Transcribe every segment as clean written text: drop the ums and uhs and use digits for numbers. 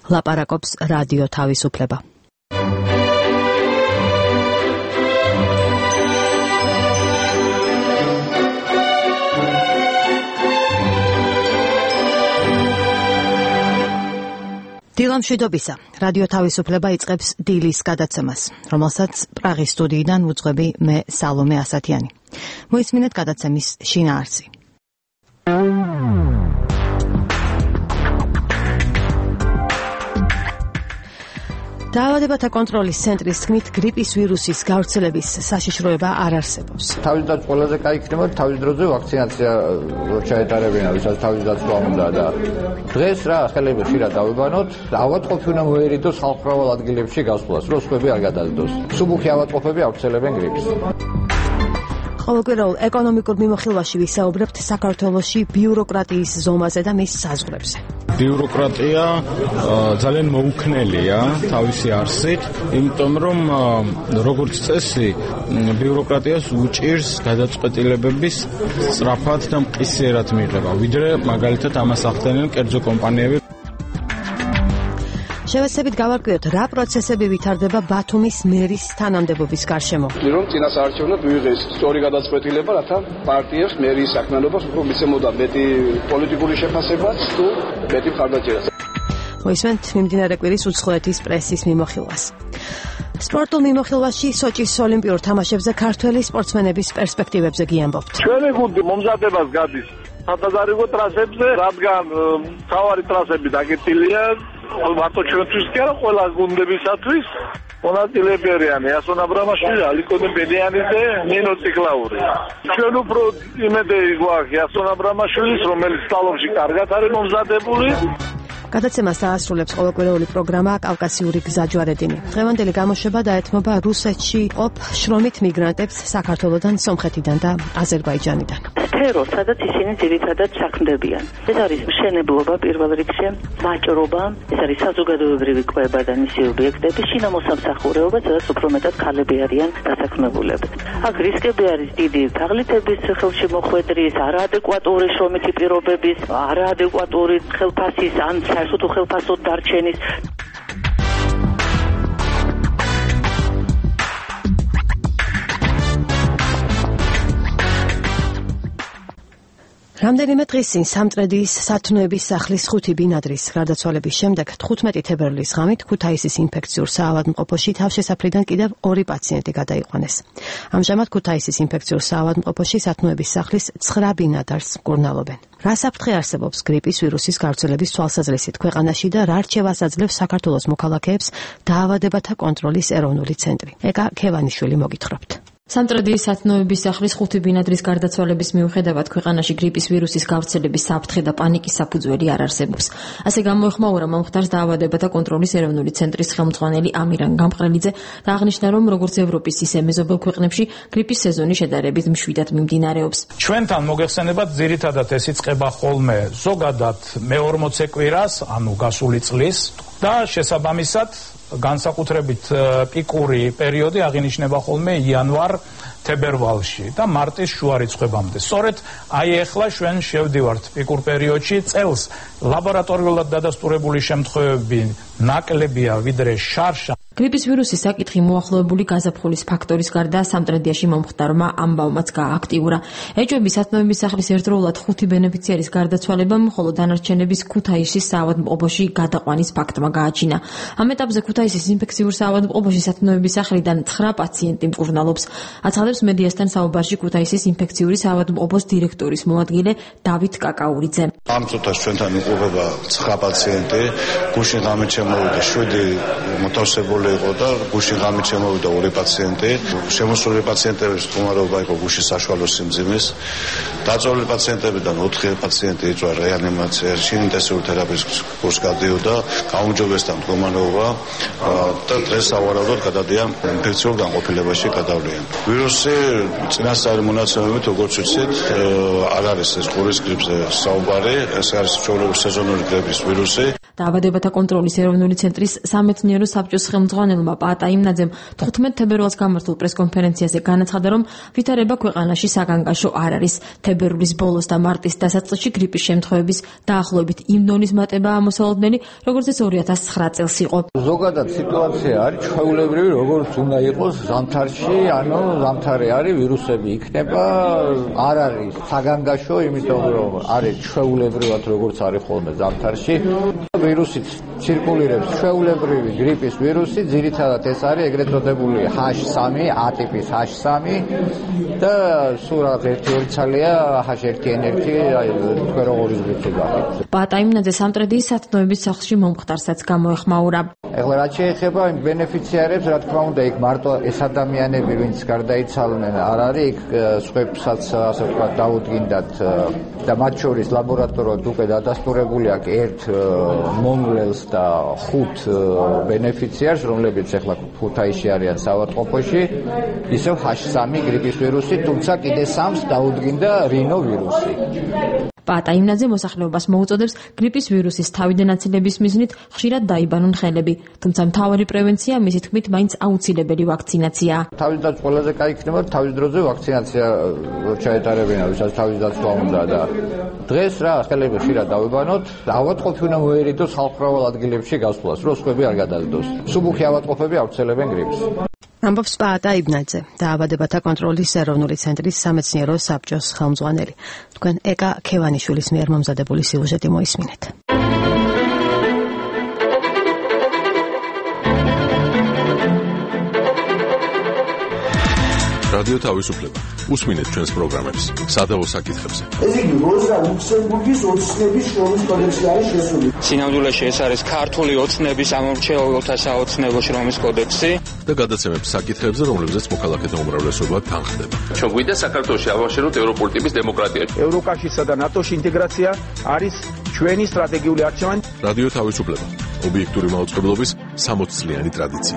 ლაპარაკობს რადიო თავისუფლება. დილა მშვიდობისა. რადიო თავისუფლება იწყებს დილის გადაცემას, რომელსაც პრაღის სტუდიიდან ვუძღვები მე სალომე ასათიანი. მოისმინეთ გადაცემის შინაარსი. დაავადებათა კონტროლის ცენტრის თქმით, გრიპის ვირუსის გავრცელების საშიშროება არ არსებობს. თავისდაც ყველაზე კაი იქნება, თავის დროზე ვაქცინაცია ჩაეტარებინა, ვისაც თავის დაცვა უნდა და დღეს რა ხელები ხშირად დავიბანოთ, ავადმყოფი უნდა მოერიდოს ხალხმრავალ ადგილებში გასვლას, რომ სხვები არ გადადდოს. მსუბუქი ავადმყოფები ავრცელებენ გრიპს. ყოველკვირეულ ეკონომიკურ მიმოხილვაში ვისაუბრებთ საქართველოში ბიუროკრატიის ზომაზე და მის საზღვრებზე. ბიუროკრატია ძალიან მოუქნელია თავისი არსით, იმიტომ რომ როგორც წესი ბიუროკრატიას უჭირს გადაწყვეტილებების სწრაფად და მყისიერად მიღება, ვიდრე მაგალითად ამას ახდენენ კერძო კომპანიები. შევეცდებით გავარკვიოთ, რა პროცესები ვითარდება ბათუმის მერის თანამდებობის გარშემო. რომ წინასაარჩევნოდ მიიღეს სწორი გადაწყვეტილება, რათა პარტიებს მერის საქმიანობას უფრო მისცემოდა მეტი პოლიტიკური შეფასებაც თუ მეტი მხარდაჭერაც. მოისმენთ მიმდინარე კვირის უცხოეთის პრესის მიმოხილვას. სპორტულ მიმოხილვაში სოჭის ოლიმპიურ თამაშებზე ქართველი სპორტსმენების პერსპექტივებზე გიამბობთ. ჩვენი გუნდი მომზადებას გადის სადაზარიგო ტრასებზე, რადგან თავარი ტრასები დაგეტილია მარტო ჩვენთვის კი არა, ყველა გუნდებისათვის. მონაწილეები არიან იასონ აბრამაშვილი, ალიკო ბედიანიძე, ნინო ციკლაური. ჩვენ უფრო იმედი გვაქვს იასონ აბრამაშვილის, რომელიც სტალონში კარგად არის მომზადებული. გადაცემას დაასრულებს ყოველკვირეული პროგრამა კავკასიური გზაჯვარედინი. დღევანდელი გამოშვება დაეთმობა რუსეთში ყოფ შრომით მიგრანტებს საქართველოდან, სომხეთიდან და აზერბაიჯანიდან. სფეროს, სადაც ისინი ძირითადად საქმდებიან. ეს არის მშენებლობა პირველ რიგში, ვაჭრობა, ეს არის საზოგადოებრივი კვება და მისი ობიექტები, შინამოსამსახურეობა, სადაც უფრო მეტად ქალები არიან დასაქმებულები. აქ რისკები არის დიდი თაღლითების ხელში მოხვედრის, არაადეკვატური შრომითი პირობების, არაადეკვატური ხელფასის ან საერთოდ უხელფასოდ დარჩენის. რამდენიმე დღის წინ სამტრედიის სათნოების სახლის 5 ბინადრის გარდაცვალების შემდეგ 15 თებერვლის ღამით ქუთაისის ინფექციურ საავადმყოფოში თავშესაფრიდან კიდევ 2 პაციენტი გადაიყვანეს. ამჟამად ქუთაისის ინფექციურ საავადმყოფოში სათნოების სახლის 9 ბინადარს მკურნალობენ. რა საფრთხე არსებობს გრიპის ვირუსის გავრცელების თვალსაზრისით ქვეყანაში და რა რჩევას აძლევს საქართველოს მოქალაქეებს დაავადებათა კონტროლის ეროვნული ცენტრი? ეკა ქევანიშვილი მოგითხრობთ. სამტრედიის სათნოების სახლის 5 ბინადრის გარდაცვალების მიუხედავად ქვეყანაში გრიპის ვირუსის გავრცელების საფრთხე და პანიკის საფუძველი არ არსებობს. ასე გამოეხმაურა მომხდარს დაავადებათა კონტროლის ეროვნული ცენტრის ხელმძღვანელი ამირან გამყრელიძე და აღნიშნა, რომ როგორც ევროპის, ისე მეზობელ ქვეყნებში გრიპის სეზონი შედარებით მშვიდად მიმდინარეობს. ჩვენთან მოგეხსენებათ ძირითადად ეს იწყება ხოლმე ზოგადად მე-40 კვირას, ანუ გასული წლის და შესაბამისად განსაკუთრებით პიკური პერიოდი აღინიშნება ხოლმე იანვარ-თებერვალში და მარტის შუა რიცხვებამდე. სწორედ აი ახლა ჩვენ შევდივართ პიკურ პერიოდში, წელს ლაბორატორიულად დადასტურებული შემთხვევები ნაკლებია ვიდრე შარშა. გრიპის ვირუსის საკითხი მოახლოებული გაზაფხულის ფაქტორის გარდა სამტრედიაში მომხდარმა ამბავმაც გააქტიურა. ეჭვები სათნოების სახლის ერთდროულად 5 ბენეფიციარის გარდაცვალებამ, ხოლო დანარჩენების ქუთაისის საავადმყოფოში გადაყვანის ფაქტმა გააჩინა. ამ ეტაპზე ქუთაისის ინფექციურ საავადმყოფოში სათნოების სახლიდან 9 პაციენტი მკურნალობს. აცხადებს მედიასთან საუბარში ქუთაისის ინფექციური საავადმყოფოს დირექტორის მოადგილე დავით კაკაურიძე. ამ წუთას ჩვენთან იმყოფება 9 პაციენტი, გუშინ ღამით შემოვიდა 7 მოთავსებული იყო და გუშინ ღამით შემოვიდა 2 პაციენტი. შემოსული პაციენტების მდგომარეობა იყო გუშინ საშუალო სიმძიმის. დაწვეული პაციენტებიდან 4 პაციენტი იწვა რეანიმაციაში, ინტენსიური თერაპიის კურსს გადიოდა, გაუმჯობესდა მდგომარეობა და დღეს სავარაუდოდ გადადიან ინფექციურ განყოფილებაში გადავლიან. ვირუსი წინასწარი მონაცემებით, როგორც ვიცით, არ არის ეს ყურის გრიპზე საუბარი, ეს არის ჩვეულებრივი სეზონური გრიპის ვირუსი. დაავადებათა კონტროლის ეროვნული ცენტრის სამეცნიერო საბჭოს ხელმძღვანელმა პაატა იმნაძემ 15 თებერვალს გამართულ პრესკონფერენციაზე განაცხადა, რომ ვითარება ქვეყანაში საგანგაშო არ არის. თებერვლის ბოლოს და მარტის დასაწყისში გრიპის შემთხვევების დაახლოებით იმ დონის მატებაა მოსალოდნელი, როგორც ეს 2009 წელს იყო. ზოგადად სიტუაცია არის ჩვეულებრივი, როგორც უნდა იყოს ზამთარში, ანუ ზამთარი არის, ვირუსები იქნება, არ არის საგანგაშო, იმიტომ რომ არის ჩვეულებრივად როგორც არის ხოლმე ზამთარში. ვირუსით ცირკულირებს ჩვეულებრივი გრიპის ვირუსი, ძირითადად ეს არის ეგრეთ წოდებული H3, A ტიპის H3 და სულ რაღაც 1-2 ცალია H1N1, აი თქვენ როგორ იზრდება. პაატა იმნაძე სამტრედიის სათნოების სახლში მომხდარსაც გამოეხმაურა. ეხლა რაც შეეხება იმ ბენეფიციარებს, რა თქმა უნდა, იქ მარტო ეს ადამიანები, ვინც გარდაიცვალნენ, არ არის, იქ სხვებსაც ასე ვთქვათ დაუდგინდათ და მათ შორის ლაბორატორიულად უკვე დადასტურებული აქვს 1 მომვლელს და 5 ბენეფიციარს, რომლებიც ეხლა ქუთაისში არიან საავადმყოფოში, ისევ H3 გრიპის ვირუსი, თუმცა კიდე 3-ს დაუდგინდა რინოვირუსი. პაატა იმნაძე მოსახლეობას მოუწოდებს გრიპის ვირუსის თავიდან აცილების მიზნით ხშირად დაიბანონ ხელები, თუმცა მთავარი პრევენცია მისი თქმით მაინც აუცილებელი ვაქცინაციაა. თავის დაცვა ყველაზე კაი იქნება თავის დროზე ვაქცინაცია ჩაეტარებინა, ვისაც თავის დაცვა უნდა და დღეს რა ხელები ხშირად დავიბანოთ, ავადმყოფი უნდა მოერიდოს ხალხმრავალ ადგილებში გასვლას, რომ სხვები არ გადააგდოს. მსუბუქი ავადმყოფები ავრცელებენ გრიპს. ამბობს პაატა იმნაძე, დაავადებათა კონტროლის ეროვნული ცენტრის სამეცნიერო საბჭოს ხელმძღვანელი. თქვენ ეკა ქევანიშვილის მიერ მომზადებული სიუჟეტი მოისმინეთ. რადიო თავისუფლება. უსმინეთ ჩვენს პროგრამებს სადავო საკითხებზე. ეს იგი როზა ლუქსემბურგის ოცნების შრომის კოდექსში არის შესული. სინამდვილეში ეს არის ქართული ოცნების ამორჩეულთა საოცნებო შრომის კოდექსი და გადაცემებს საკითხებზე, რომლებზეც მოქალაქეთა უმრავლესობა თანხდება. ჩვენ გვინდა საქართველოში ავაშენოთ ევროპული ტიპის დემოკრატია. ევროკავშირსა და ნატოში ინტეგრაცია არის ჩვენი სტრატეგიული არჩევანი. რადიო თავისუფლება. ობიექტური მაუწყებლობის 60 წლიანი ტრადიცია.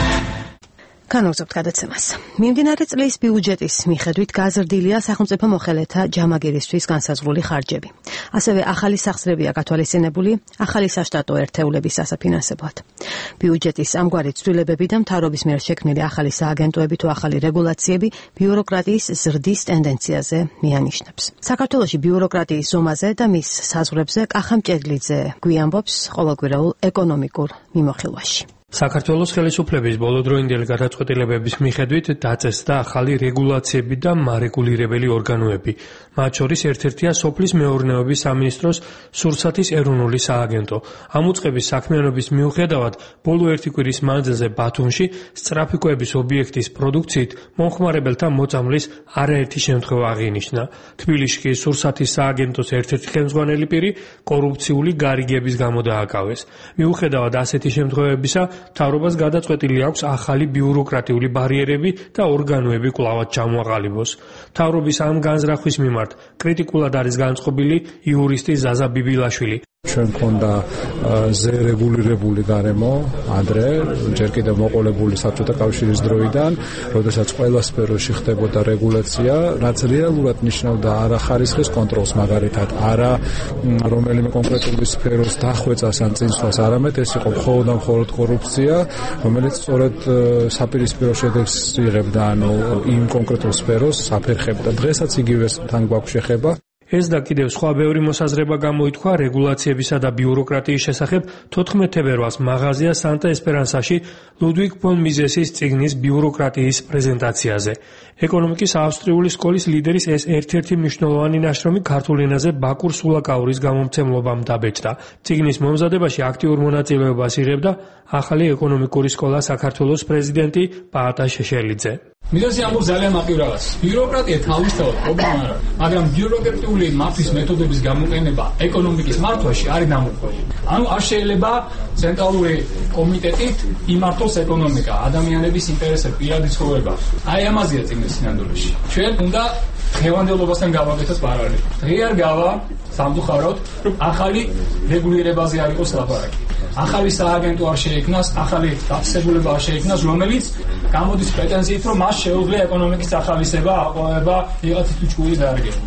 განვაგრძობთ გადაცემას. მიმდინარე წლის ბიუჯეტის მიხედვით გაზრდილია სახელმწიფო მოხელეთა ჯამაგირისთვის განსაზღვრული ხარჯები. ასევე ახალი სახსრებია გათვალისწინებული ახალი საშტატო ერთეულების სასაფინანსებლად. ბიუჯეტის ამგვარი ცვლილებები და მთავრობის მიერ შექმნილი ახალი სააგენტოები თუ ახალი რეგულაციები ბიუროკრატიის ზრდის ტენდენციაზე მიანიშნებს. საქართველოში ბიუროკრატიის ზომაზე და მის საზღვრებზე კახა მჭედლიძე გვიამბობს ყოველკვირეულ ეკონომიკურ მიმოხილვაში. საქართველოს ხელისუფლების ბოლოდროინდელი გადაწყვეტილებების მიხედვით დაწესდა ახალი რეგულაციები და მარეგულირებელი ორგანოები. მათ შორის ერთ-ერთია სოფლის მეურნეობის სამინისტროს სურსათის ეროვნული სააგენტო. ამ უწყების საქმიანობის მიუხედავად, ბოლო ერთი კვირის მანძილზე ბათუმში სწრაფიკოების ობიექტის პროდუქციით მომხმარებელთა მოწამვლის არაერთი შემთხვევა აღინიშნა. თბილისში კი სურსათის სააგენტოს ერთ-ერთი ხელმძღვანელი პირი კორუფციული გარიგების გამო დააკავეს. მიუხედავად ასეთი შემთხვევებისა, მთავრობას გადაწყვეტილი აქვს ახალი ბიუროკრატიული ბარიერები და ორგანოები კვლავად ჩამოაყალიბოს. მთავრობის ამ განზრახვის მიმართ კრიტიკულად არის განწყობილი იურისტი ზაზა ბიბილაშვილი. ჩვენ მქონდა ზერეგულირებული გარემო ადრე, ჯერ კიდევ მოყოლებული საბჭოთა კავშირის დროიდან, როდესაც ყველა სფეროში ხდებოდა რეგულაცია, რაც რეალურად ნიშნავდა არა ხარისხის კონტროლს, მაგალითად, არა რომელიმე კონკრეტული სფეროს დახვეწას ან წინსვლას, არამედ ეს იყო მხოლოდ კორუფცია, რომელიც სწორედ საპირისპირო შედეგს იღებდა, ანუ იმ კონკრეტულ სფეროს აფერხებდა. დღესაც იგივეს თან გვაქვს შეხება. ეს და კიდევ სხვა ბევრი მოსაზრება გამოითქვა რეგულაციებისა და ბიუროკრატიის შესახებ 14 თებერვალს მაღაზია სანტა ესპერანსაში ლუდვიგ ფონ მიზესის წიგნის ბიუროკრატიის პრეზენტაციაზე. ეკონომიკის ავსტრიული სკოლის ლიდერის ეს ერთ-ერთი მნიშვნელოვანი ნაშრომი ქართულ ენაზე ბაკურ სულაკაურის გამომცემლობამ დაბეჭდა. წიგნის მომზადებაში აქტიურ მონაწილეობას იღებდა ახალი ეკონომიკური სკოლა საქართველოს პრეზიდენტი პაატა შეშელიძე. მიზესი ამბობს ძალიან მარტივად. ბიუროკრატია თავისთავად პრობლემა არა, მაგრამ ბიუროკრატიული მართვის მეთოდების გამოყენება ეკონომიკის მართვაში არის ნამუხტული. ანუ არ შეიძლება ცენტრალური კომიტეტით იმართოს ეკონომიკა, ადამიანების ინტერესები, პირადი ცხოვრება. აი ამაზეა წიგნის სინამდვილეში. ჩვენ უნდა დღევანდელობასთან გავაკეთოთ პარალელი. დღე არ გავა სამწუხაროდ, რომ ახალი რეგულირებაზე არ იყოს ლაპარაკი. ახალი სააგენტო არ შეიქმნას, ახალი დაწესებულება არ შეიქმნას, რომელიც გამოდის პრეტენზიით, რომ მას შეუძლია ეკონომიკის ახალისება, აყვავება, ვიღაცის უჩქური დარგება.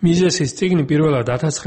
მიზესის წიგნი პირველად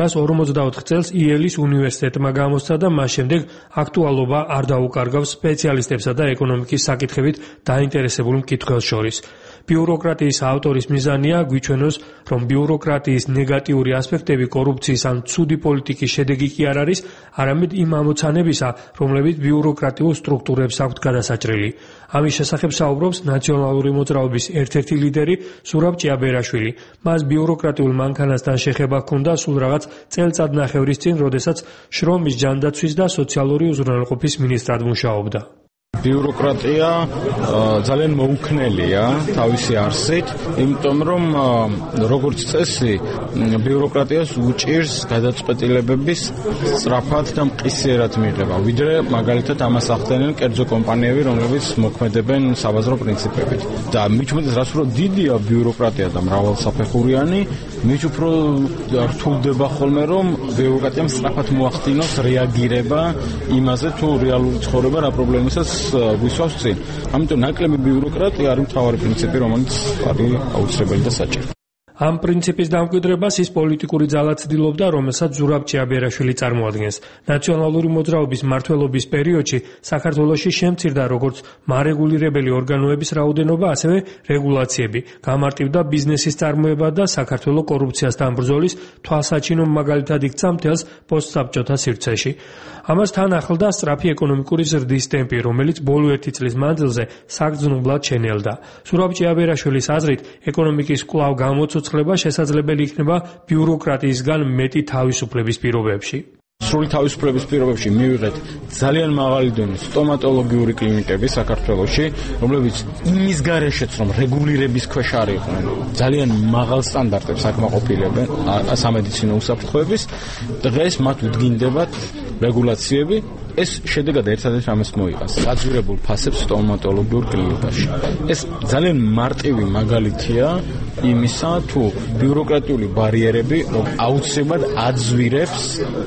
1954 წელს იელის უნივერსიტეტმა გამოსცა და მას შემდეგ აქტუალობა არ დაუკარგავს სპეციალისტებსა და ეკონომიკის საკითხებით დაინტერესებულ მკითხველს შორის. ბიუროკრატიის ავტორის მიზანია გვიჩვენოს, რომ ბიუროკრატიის ნეგატიური ასპექტები კორუფციის ან ცუდი პოლიტიკის შედეგი კი არ არის, არამედ იმ ამოცანებისა, რომლებიც ბიუროკრატიულ სტრუქტურებს აქვთ გადასაჭრელი. ამის შესახებ საუბრობს ნაციონალური მოძრაობის ერთ-ერთი ლიდერი ზურაბ ჭიაბერაშვილი. მას ბიუროკრატიულ მანქანასთან შეხება ჰქონდა სულ რაღაც წელწადნახევრის წინ, როდესაც შრომის ჯანდაცვის და სოციალური უზრუნველყოფის მინისტრად მუშაობდა. ბიუროკრატია ძალიან მოუქნელია თავისი არსით, იმიტომ რომ როგორც წესი ბიუროკრატიას უჭირს გადაწყვეტილებების სწრაფად და მყისიერად მიღება, ვიდრე მაგალითად ამას ახდენენ კერძო კომპანიები, რომლებიც მოქმედებენ საბაზრო პრინციპებით. და მით უმეტეს რაც უფრო დიდია ბიუროკრატია და მრავალსაფეხურიანი, მით უფრო რთულდება ხოლმე რომ ბიუროკრატიამ სწრაფად მოახდინოს რეაგირება იმაზე, თუ რეალური ცხოვრება რა პრობლემასაც გვისვავს წინ. ამიტომ ნაკლები ბიუროკრატია არის მთავარი პრინციპი, რომელიც არის აუცილებელი და საჭირო. ამ პრინციპის დამკვიდრებას ის პოლიტიკური ძალა ცდილობდა, რომელსაც ზურაბ ჭიაბერაშვილი წარმოადგენს. ნაციონალური მოძრაობის მმართველობის პერიოდში საქართველოში შემცირდა როგორც მარეგულირებელი ორგანოების რაოდენობა, ასევე რეგულაციები. გამარტივდა ბიზნესის წარმოება და საქართველოს კორუფციასთან ბრძოლის თვალსაჩინო მაგალითად იქცა მთელს პოსტსაბჭოთა სივრცეში. ამასთან ახლდა სწრაფი ეკონომიკური ზრდის ტემპი, რომელიც ბოლო 1 წლის მანძილზე საგრძნობლად შენელდა. ზურაბ ჭიაბერაშვილის აზრით, ეკონომიკის კვლავ გამოცოცხლება შესაძლებელი იქნება ბიუროკრატიისგან მეტი თავისუფლების პირობებში. სრული თავისუფლების პირობებში მივიღეთ ძალიან მაღალი დონის სტომატოლოგიური კლინიკები საქართველოში, რომლებიც იმის გარეშეც რომ რეგულირების ქვეშ არ იყვნენ, ძალიან მაღალ სტანდარტებს აკმაყოფილებენ სამედიცინო უსაფრთხოების, დღეს მათ უდგინდებათ რეგულაციები. ეს შედეგად ერთადერთ ამას მოიყავს გაძვირებულ ფასებს სტომატოლოგიურ კლინიკაში. ეს ძალიან მარტივი მაგალითია იმისა, თუ ბიუროკრატიული ბარიერები აუცილებლად აძვირებს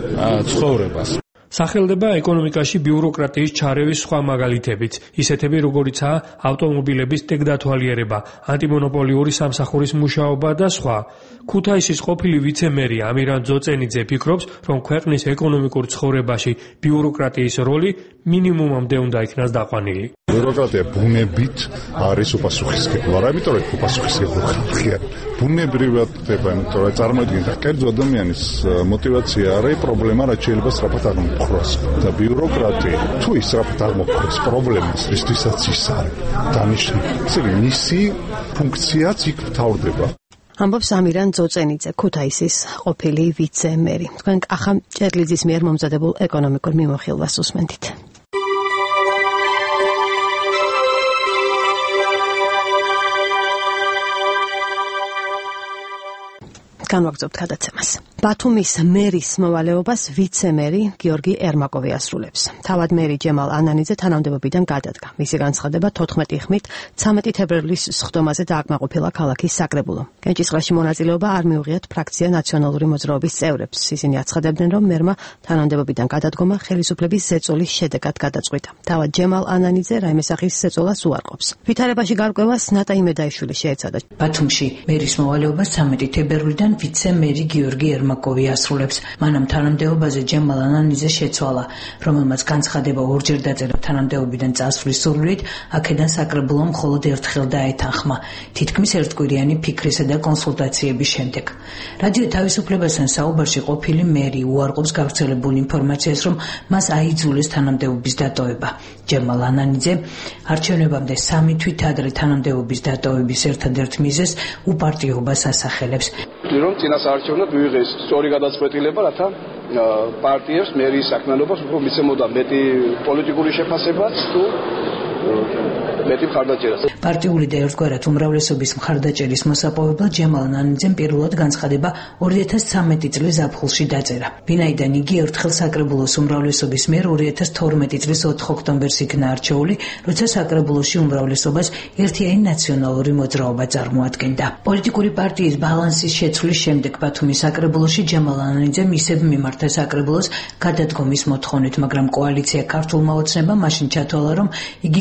ცხოვრებას. სახელდება ეკონომიკაში ბიუროკრატიის ჩარევის სხვა მაგალითებიც, ისეთები როგორიცაა ავტომობილების ტექდათვალიერება, ანტიმონოპოლიური სამსახურის მუშაობა და სხვა. ქუთაისის ყოფილი ვიცე-მერი ამირან ძოწენიძე ფიქრობს, რომ ქვეყნის ეკონომიკურ ცხოვრებაში ბიუროკრატიის როლი მინიმუმამდე უნდა იქნას დაყვანილი. ბიუროკრატია ბუნებით არის უპასუხისმგებლო, იმიტომ რომ უპასუხისმგებლო ხალხია. ბუნებრივად ხდება, იმიტომ რომ წარმოიდგინეთ, კერძო ადამიანის мотиваცია არის პრობლემა, რაც შეიძლება სწრაფად აღმოფხვრას. და ბიუროკრატია თუ ის სწრაფად აღმოფხვრას პრობლემას, რისთვისაც ის არის დანიშნული, ესე იგი მისი ფუნქციაც იქ მთავრდება. ამბობს ამირან ძოწენიძე, ქუთაისის ყოფილი ვიცე-მერი. თქვენ კახა ჭერლიძის მიერ მომზადებულ ეკონომიკურ მიმოხილვას უსმენთ. განვაგრძობთ გადაცემას. ბათუმის მერის მოვალეობას ვიცე-მერი გიორგი ერმაკოვი ასრულებს. თავად მერი ჯემალ ანანიძე თანამდებობიდან გადადგა. მისი განცხადება 14 ხმით 13 თებერვლის სხდომაზე დააკმაყოფილა ქალაქის საკრებულო. კენჭისყრაში მონაწილეობა არ მიუღიათ ფრაქცია ნაციონალური მოძრაობის წევრებს. ისინი აცხადებდნენ, რომ მერმა თანამდებობიდან გადადგომა ხელისუფლების ზეწოლის შედეგად გადაწყვიტა. თავად ჯემალ ანანიძე რაიმესახის ზეწოლას უარყოფს. ვითარებაში გარკვევას ნატაი მედაიშვილი შეეცადა. ბათუმში მერის მოვალეობას 13 თებერვლიდან ვიცე-მერი გიორგი ერმაკოვი ასრულებს. მანამ თანამდებობაზე ჯემალ ანანიძე შეცვალა, რომელმაც განცხადება ორჯერ დაწერა თანამდებობიდან წასვლის სურვილით, აქედან საკრებულო მხოლოდ ერთხელ დაეთანხმა, თითქმის ერთკვირიანი ფიქრისა და კონსულტაციების შემდეგ. რადიო თავისუფლებასთან საუბარში ყოფილი მერი უარყოფს გავრცელებულ ინფორმაციას, რომ მას აიძულეს თანამდებობის დატოვება. ჯემალ ანანიძე არჩევნებამდე 3 თვით ადრე თანამდებობის დატოვების ერთადერთ მიზეზს უპარტიობას ასახელებს. რომ წინასაარჩევნოდ მიიღეს სწორი გადაწყვეტილება, რათა პარტიებს მერის საქმიანობას უფრო მიცემოდა მეტი პოლიტიკური შეფასებაც თუ მეტი მხარდაჭერას. პარტიული და ერთგვარად უმრავლესობის მხარდაჭერის მოსაპოვებლად ჯემალ ანანიძემ პირველად განცხადება 2013 წლის ზაფხულში დაწერა. ვინაიდან იგი ერთხელ საკრებულოს უმრავლესობის მიერ 2012 წლის 4 ოქტომბერს იქნა არჩეული, როცა საკრებულოში უმრავლესობას ერთიანი ნაციონალური მოძრაობა წარმოადგენდა. პოლიტიკური პარტიის ბალანსის შეცვლის შემდეგ ბათუმის საკრებულოში ჯემალ ანანიძემ ისევ მიმართა საკრებულოს გადადგომის მოთხოვნით, მაგრამ კოალიცია ქართულმა ოცნებამ მაშინ ჩათვალა, რომ იგი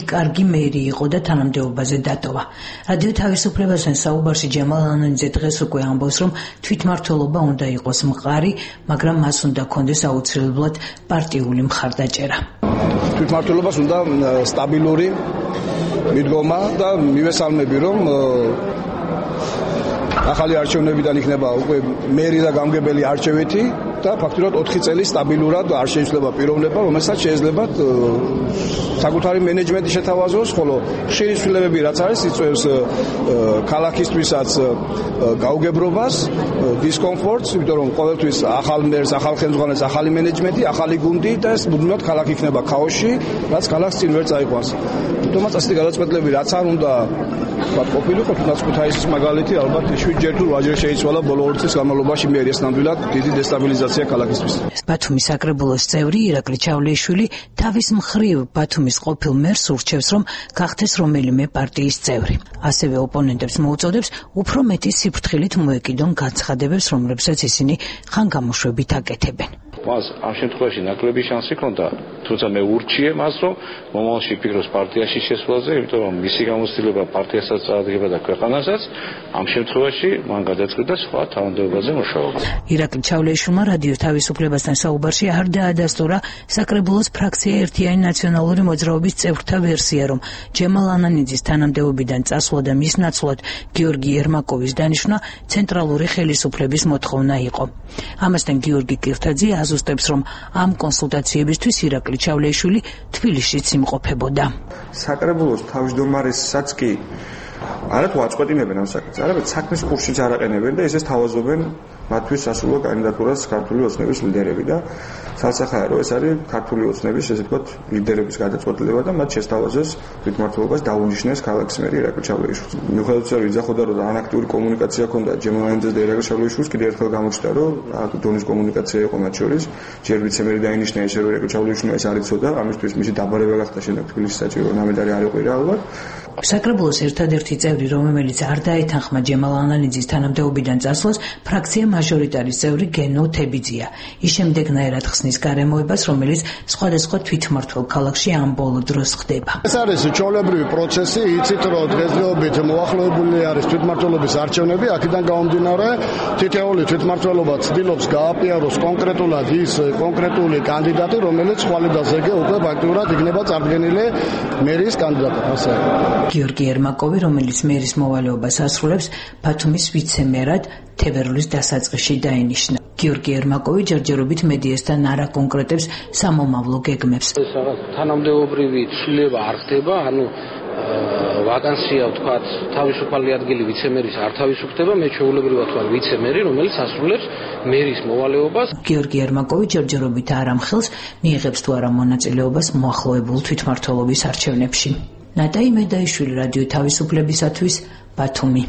კარგი მეერი იყო და თანამდებობაზე დატოვა. რადიო თავისუფლებასთან საუბარში ჯემალ ანანიძე დღეს უკვე ამბობს, რომ თვითმმართველობა უნდა იყოს მყარი, მაგრამ მას უნდა კონდეს აუცილებლად პარტიული მხარდაჭერა. თვითმმართველობას უნდა სტაბილური მიდგომა და მივესალმები, რომ ახალი არჩევნებიდან იქნება უკვე მერი და გამგებელი არჩევითი და ფაქტობრივად 4 წელი სტაბილურად არ შეიძლება პიროვნება, რომელსაც შეიძლება საკუთარი მენეჯმენტი შეთავაზოს, ხოლო ხშირი ცვლილებები რაც არის, იწვევს ქალაქისთვისაც გაუგებრობას, დისკომფორტს, იმიტომ რომ ყოველთვის ახალ მერს, ახალ ხელმძღვანელს, ახალი მენეჯმენტი, ახალი გუნდი და ეს მუდმივად ქალაქი იქნება ქაოსში, რაც ქალაქს წინ ვერ წაიყვანს. თუმცა ასეთი გადაწყვეტილები რაც არ უნდა ყოფილიყო, თუნდაც ქუთაისის მაგალითი ალბათ 7 ჯერ თუ 8 ჯერ შეიცვალა ბოლო 2 წლის განმავლობაში მერიის ნამდვილად დიდი დესტაბილიზაცია ქალაქისთვის. ბათუმის საკრებულოს წევრი ირაკლი ჩავლეიშვილი თავის მხრივ ბათუმის ყოფილ მერს ურჩევს, რომ გახდეს რომელიმე პარტიის წევრი. ასევე ოპონენტებს მოუწოდებს უფრო მეტი სიფრთხილით მოეკიდონ განცხადებებს, რომლებსაც ისინი ხანგამოშვებით აკეთებენ. მას ამ შემთხვევაში ნაკლები შანსი ჰქონდა, თუმცა მე ურჩიე მას, რომ მომავალში ფიქრობს პარტიაში შესვლაზე, იმიტომ რომ მისი გამოცდილება პარტიასაც წარადგება და ქვეყანასაც, ამ შემთხვევაში მან გადაწყვიტა სხვა თავმჯდომარეობაზე მუშაობა. ირაკლი ჩავლეიშვილმა რადიო თავისუფლებასთან საუბარში არ დაადასტურა საკრებულოს ფრაქცია ერთიანი ნაციონალური მოძრაობის წევრთა ვერსია, რომ ჯემალ ანანიძის თანამდებობიდან წასვლა და მის ნაცვლად გიორგი ერმაკოვის დანიშვნა ცენტრალური ხელისუფლების მოთხოვნა იყო. ამასთან გიორგი კირთაძე აზუსტებს, რომ ამ კონსულტაციებისთვის ირაკლი ჩავლეიშვილი თბილისშიც იმყოფებოდა. საკრებულოს თავმჯდომარესაც კი არათუ აწყვეტინებენ ამ საკითხს, არამედ საქმის კურსშიც არ აყენებენ და ესეც თავაზობენ მათთვის სასულო კანდიდატურას ქართული ოცნების ლიდერები და სასახარო ეს არის ქართული ოცნების ესე ვთქვათ ლიდერების გადაწყვეტილება და მათ შესთავაზეს თვითმმართველობას დაუნიშნეს ქალაქის მერი ირაკლი ჩავლეიშვილს. მიუხედავად იმისა, რომ იძახოდა, რომ ან აქტიური კომუნიკაცია ჰქონდა ჯემალ ანანიძეს და ირაკლი ჩავლეიშვილს, კიდევ ერთხელ გამოჩნდა, რომ დონის კომუნიკაცია იყო მათ შორის. ჯერ ვიცემერი დაინიშნა ესე, რომ ირაკლი ჩავლეიშვილმა ეს არ იცოდა, ამისთვის მისი დაბარება გახდა შემდეგ თბილისის საჭირო ნამედარი არ იყო ალბათ. საკრებულოს ერთადერთი წევრი, რომელიც არ დაეთანხმა ჯემალ ანანიძის თანამდებობიდან წასვლას, ფრაქცია მაჟორიტარის წევრი გენო თებიძეა. ის შემდეგნაირად ხსნის გარემოებას, რომელიც სხვადასხვა თვითმმართველ ქალაქში ამ ბოლო დროს ხდება. ეს არის ჩვეულებრივი პროცესი, იცით, რომ დღესდღეობით მოახლოებული არის თვითმმართველობის არჩევნები, აქედან გამომდინარე, თითოეული თვითმმართველობა ცდილობს გააპიაროს კონკრეტულად ის კონკრეტული კანდიდატი, რომელიც ხვალიდაზე უკვე ფაქტურად იქნება წარდგენილი მერის კანდიდატი, ასე. გიორგი ერმაკოვი, რომელიც მერის მოვალეობას ასრულებს, ბათუმის ვიცე-მერად თებერვლის დასაწყისში დაინიშნა. გიორგი ერმაკოვი ჯერჯერობით მედიასთან არ აკონკრეტებს სამომავლო გეგმებს. ეს რაღაც თანამდებობრივი ცვლილება არ ხდება, ანუ ვაკანსია ვთქვათ, თავისუფალი ადგილი ვიცე-მერის არ თავისუფლდება, მე ჩვეულებრივად ვარ ვიცე-მერი, რომელიც ასრულებს მერის მოვალეობას. გიორგი ერმაკოვი ჯერჯერობით არ ამხელს, მიიღებს თუ არა მონაწილეობას მოახლოებულ თვითმმართველობის არჩევნებში. ნატაი მედაიშვილი, რადიო თავისუფლებისათვის, ბათუმი.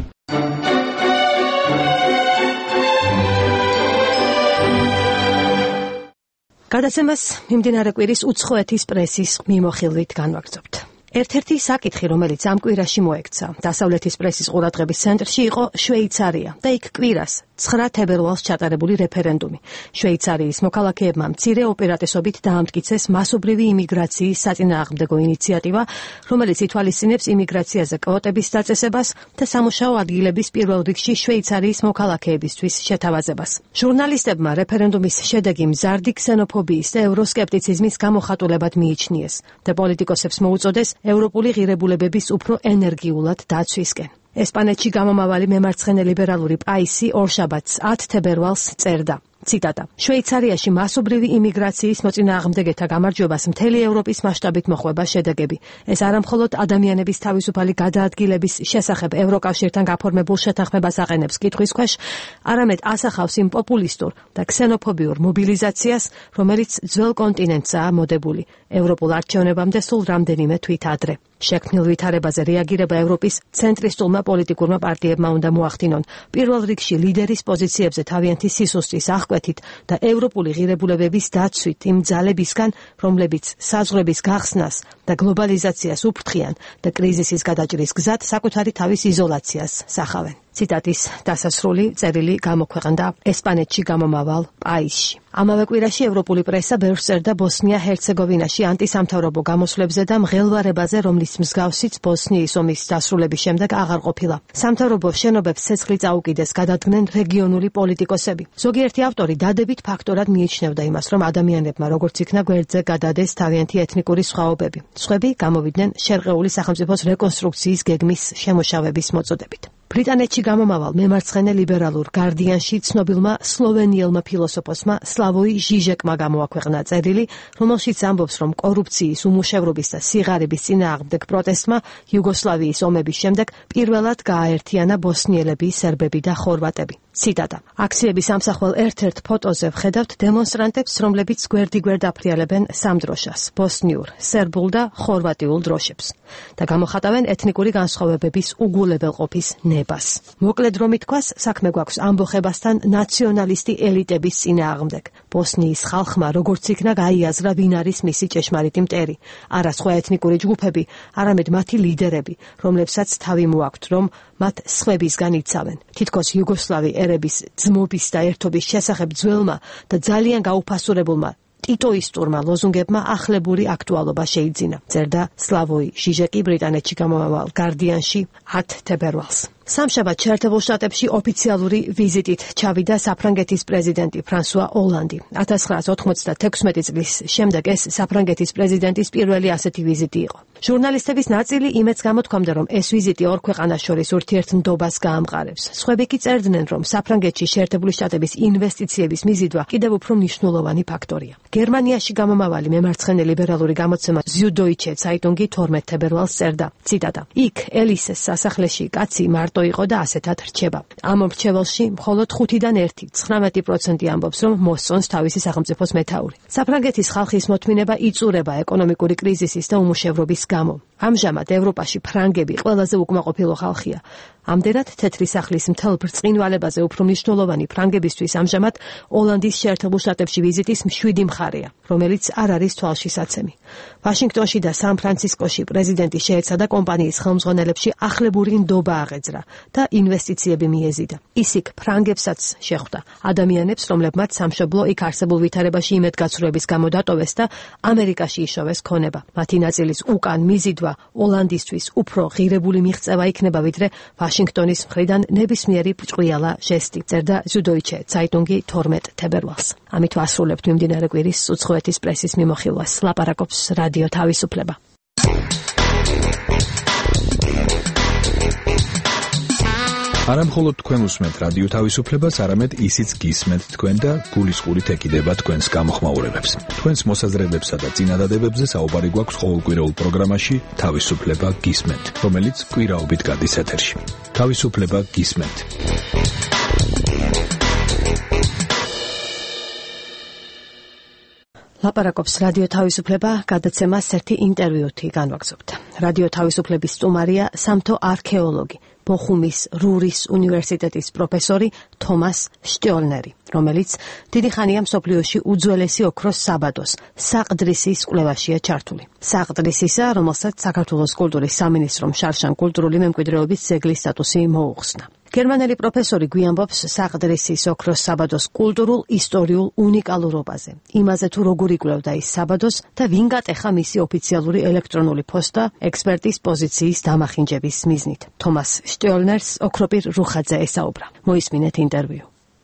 გადაცემას მიმდინარე კვირის უცხოეთის პრესის მიმოხილვით განვაგრძობთ. ერთ-ერთი საკითხი, რომელიც ამ კვირაში მოექცა დასავლეთის პრესის ყურადღების ცენტრში, იყო შვეიცარია და იქ კვირას 9 თებერვალს ჩატარებული რეფერენდუმი. შვეიცარიის მოქალაქეებმა მცირე ოპერატესობით დაამტკიცეს მასობრივი იმიგრაციის საწინააღმდეგო ინიციატივა, რომელიც ითვალისწინებს იმიგრაციაზე კვოტების დაწესებას და სამუშაო ადგილების პირველ რიგში შვეიცარიის მოქალაქეებისთვის შეთავაზებას. ჟურნალისტებმა რეფერენდუმის შედეგი მზარდი ქსენოფობიის და ევროსკეპტიციზმის გამოხატულებად მიიჩნიეს და პოლიტიკოსებს მოუწოდეს ევროპული ღირებულებების უფრო ენერგიულად დაცვისკენ. ესპანეთში გამომავალი მემარცხენე ლიბერალური პაისი ორშაბათს 10 თებერვალს წერდა. ციტატა: შვეიცარიაში მასობრივი იმიგრაციის მოწინააღმდეგეთა გამარჯვებას მთელი ევროპის მასშტაბით მოხვება შედეგები. ეს არა მხოლოდ ადამიანების თავისუფალი გადაადგილების შესახებ ევროკავშირთან გაფორმებულ შეთანხმებას აყენებს კითხვის ქვეშ, არამედ ასახავს იმ პოპულისტურ და ქსენოფობიურ მობილიზაციას, რომელიც ძველ კონტინენტსაა მოდებული. ევროპულ არჩევნებამდე სულ რამდენიმე თვით ადრე. შექმნილ ვითარებაზე რეაგირება ევროპის ცენტრისტულმა პოლიტიკურმა პარტიებმა უნდა მოახდინონ. პირველ რიგში ლიდერის პოზიციებზე თავიანთი სისუსტის აღკვეთით და ევროპული ღირებულებების დაცვით იმ ძალებისგან, რომლებიც საზღვრების გახსნას და გლობალიზაციას უფრთხიან და კრიზისის გადაჭრის გზად საკუთარი თავის იზოლაციას სახავენ. ციტატის დასასრული წერილი გამოქვეყნდა ესპანეთში გამომავალ პაისში. ამავე კვირაში ევროპული პრესა ბევრს წერდა ბოსნია-ჰერცეგოვინაში ანტისამთავრობო გამოსვლებზე და მღელვარებაზე, რომლის მსგავსიც ბოსნიის ომის დასრულების შემდეგ აღარ ყოფილა. სამთავრობო შენობებს ცეცხლი წაუკიდეს, გადადგნენ რეგიონული პოლიტიკოსები. ზოგიერთი ავტორი დადებით ფაქტორად მიიჩნევდა იმას, რომ ადამიანებმა როგორც იქნა გვერდზე გადადეს თავიანთი ეთნიკური სხვაობები. სხვები გამოვიდნენ შერყეული სახელმწიფოს რეკონსტრუქციის გეგმის შემოშავების მოწოდებით. ბრიტანეთში გამომავალ მემარცხენე ლიბერალურ გარდიანში ცნობილმა სლოვენიელმა ფილოსოფოსმა სლავოი ჟიჟეკმა გამოაქვეყნა წერილი, რომელშიც ამბობს, რომ კორუფციის, უმუშევრობის და სიღარიბის წინააღმდეგ პროტესტმა იუგოსლავიის ომების შემდეგ პირველად გააერთიანა ბოსნიელები, სერბები და ხორვატები. ციტატა: აქციების ამსახველ ერთ-ერთ ფოტოზე ვხედავთ დემონსტრანტებს, რომლებიც გვერდიგვერდ აფრიალებენ სამდროშას, ბოსნიურ, სერბულ და ხორვატიულ დროშებს და გამოხატავენ ეთნიკური განსხვავებების უგულებელყოფის ნებას. მოკლედ რომ ითქვას, საქმე გვაქვს ამბოხებასთან ნაციონალისტი ელიტების წინააღმდეგ. ბოსნიის ხალხმა როგორც იქნა გაიაზრა, ვინ არის მისი ჭეშმარიტი მტერი, არა სხვა ეთნიკური ჯგუფები, არამედ მათი ლიდერები, რომლებსაც თავი მოაქვთ, რომ მათ სხვებისგან იცავენ. თითქოს იუგოსლავი ერების ძმობის და ერთობის შესახებ ძველმა და ძალიან გაუფასურებულმა ტიტოისტურმა ლოზუნგებმა ახლებური აქტუალობა შეიძინა. წერდა სლავოი ჟიჟეკი ბრიტანეთში გამომავალ გარდიანში 10 თებერვალს. სამშაბათ შეერთებულ შტატებში ოფიციალური ვიზიტით ჩავიდა საფრანგეთის პრეზიდენტი ფრანსუა ოლანდი. 1996 წლის შემდეგ ეს საფრანგეთის პრეზიდენტის პირველი ასეთი ვიზიტი იყო. ჟურნალისტების ნაწილი იმედს გამოთქვამდა, რომ ეს ვიზიტი ორ ქვეყანას შორის ურთიერთნდობას გაამყარებს. სხვები კი წერდნენ, რომ საფრანგეთში შეერთებული შტატების ინვესტიციების მიზიდვა კიდევ უფრო მნიშვნელოვანი ფაქტორია. გერმანიაში გამომავალი მემარცხენე ლიბერალური გამოცემა Süddeutsche Zeitung 12 თებერვალს წერდა, ციტატა: იქ ელისეს სასახლეში კაცი მარტო იყო და ასეთად რჩება. ამ რჩეველში მხოლოდ 5-დან 1, 19% ამბობს, რომ მოსწონს თავისი სახელმწიფოს მეთაური. საფრანგეთის ხალხის მოთმინება იწურება ეკონომიკური კრიზისის და უმუშევრობის გამო. ამჟამად ევროპაში ფრანგები ყველაზე უკმაყოფილო ხალხია. ამდენად თეთრი სახლის მთელ ბრწყინვალებაზე უფრო მნიშვნელოვანი ფრანგებისთვის ამჟამად ოლანდის შეერთებულ შტატებში ვიზიტის მშვიდი მხარეა, რომელიც არ არის თვალშისაცემი. ვაშინგტონში და სან-ფრანცისკოში პრეზიდენტი შეეცადა კომპანიის ხელმძღვანელებში ახლებური ნდობა აღეძრა და ინვესტიციები მიეზიდა. ის იქ ფრანგებსაც შეხვდა, ადამიანებს, რომლებმაც სამშობლო იქ არსებულ ვითარებაში იმედგაცრუების გამო დატოვეს და ამერიკაში იშოვეს ქონება. მათი ნაწილის უკან მიზიდვა ოლანდისთვის უფრო ღირებული მიღწევა იქნება, ვიდრე ვაშინგტონის მხრიდან ნებისმიერი ბრჭყვიალა ჟესტი, წერდა Süddeutsche Zeitung 12 თებერვალს. ამით ვასრულებთ მიმდინარე კვირის უცხოეთის პრესის მიმოხილვას. ლაპარაკობს რადიო თავისუფლება. არა მხოლოდ თქვენ უსმენთ რადიო თავისუფლებას, არამედ ისიც გისმენთ თქვენ და გულისყურით ეკიდება თქვენს გამოხმაურებებს. თქვენს მოსაზრებებსა და წინადადებებზე საუბარი გვაქვს ყოველკვირეულ პროგრამაში თავისუფლება გისმენთ, რომელიც კვირაობით გადის ეთერში. თავისუფლება გისმენთ. ლაპარაკობს რადიო თავისუფლება, გადაცემას ერთი ინტერვიუთი განვაგრძობთ. რადიო თავისუფლების სტუმარია სამთო არქეოლოგი, ბოხუმის რურის უნივერსიტეტის პროფესორი თომას შტიოლნერი, რომელიც დიდი ხანია მსოფლიოში უძველესი ოქროს საბადოს, საყდრისის კვლევაშია ჩართული. საყდრისისა, რომელსაც საქართველოს კულტურის სამინისტრომ შარშან კულტურული მემკვიდრეობის ძეგლის სტატუსი მოუხსნა. გერმანელი პროფესორი გვიამბობს საყდრისის ოქროს საბადოს კულტურულ ისტორიულ უნიკალურობაზე, იმაზე თუ როგორ იკვლევდა ის საბადოს და ვინ გატეხა მისი ოფიციალური ელექტრონული პოსტა ექსპერტის პოზიციის დამახინჯების მიზნით. თომას შტიოლნერს ოქროპირ რუხაძე ესაუბრა. მოისმინეთ ინტერვიუ.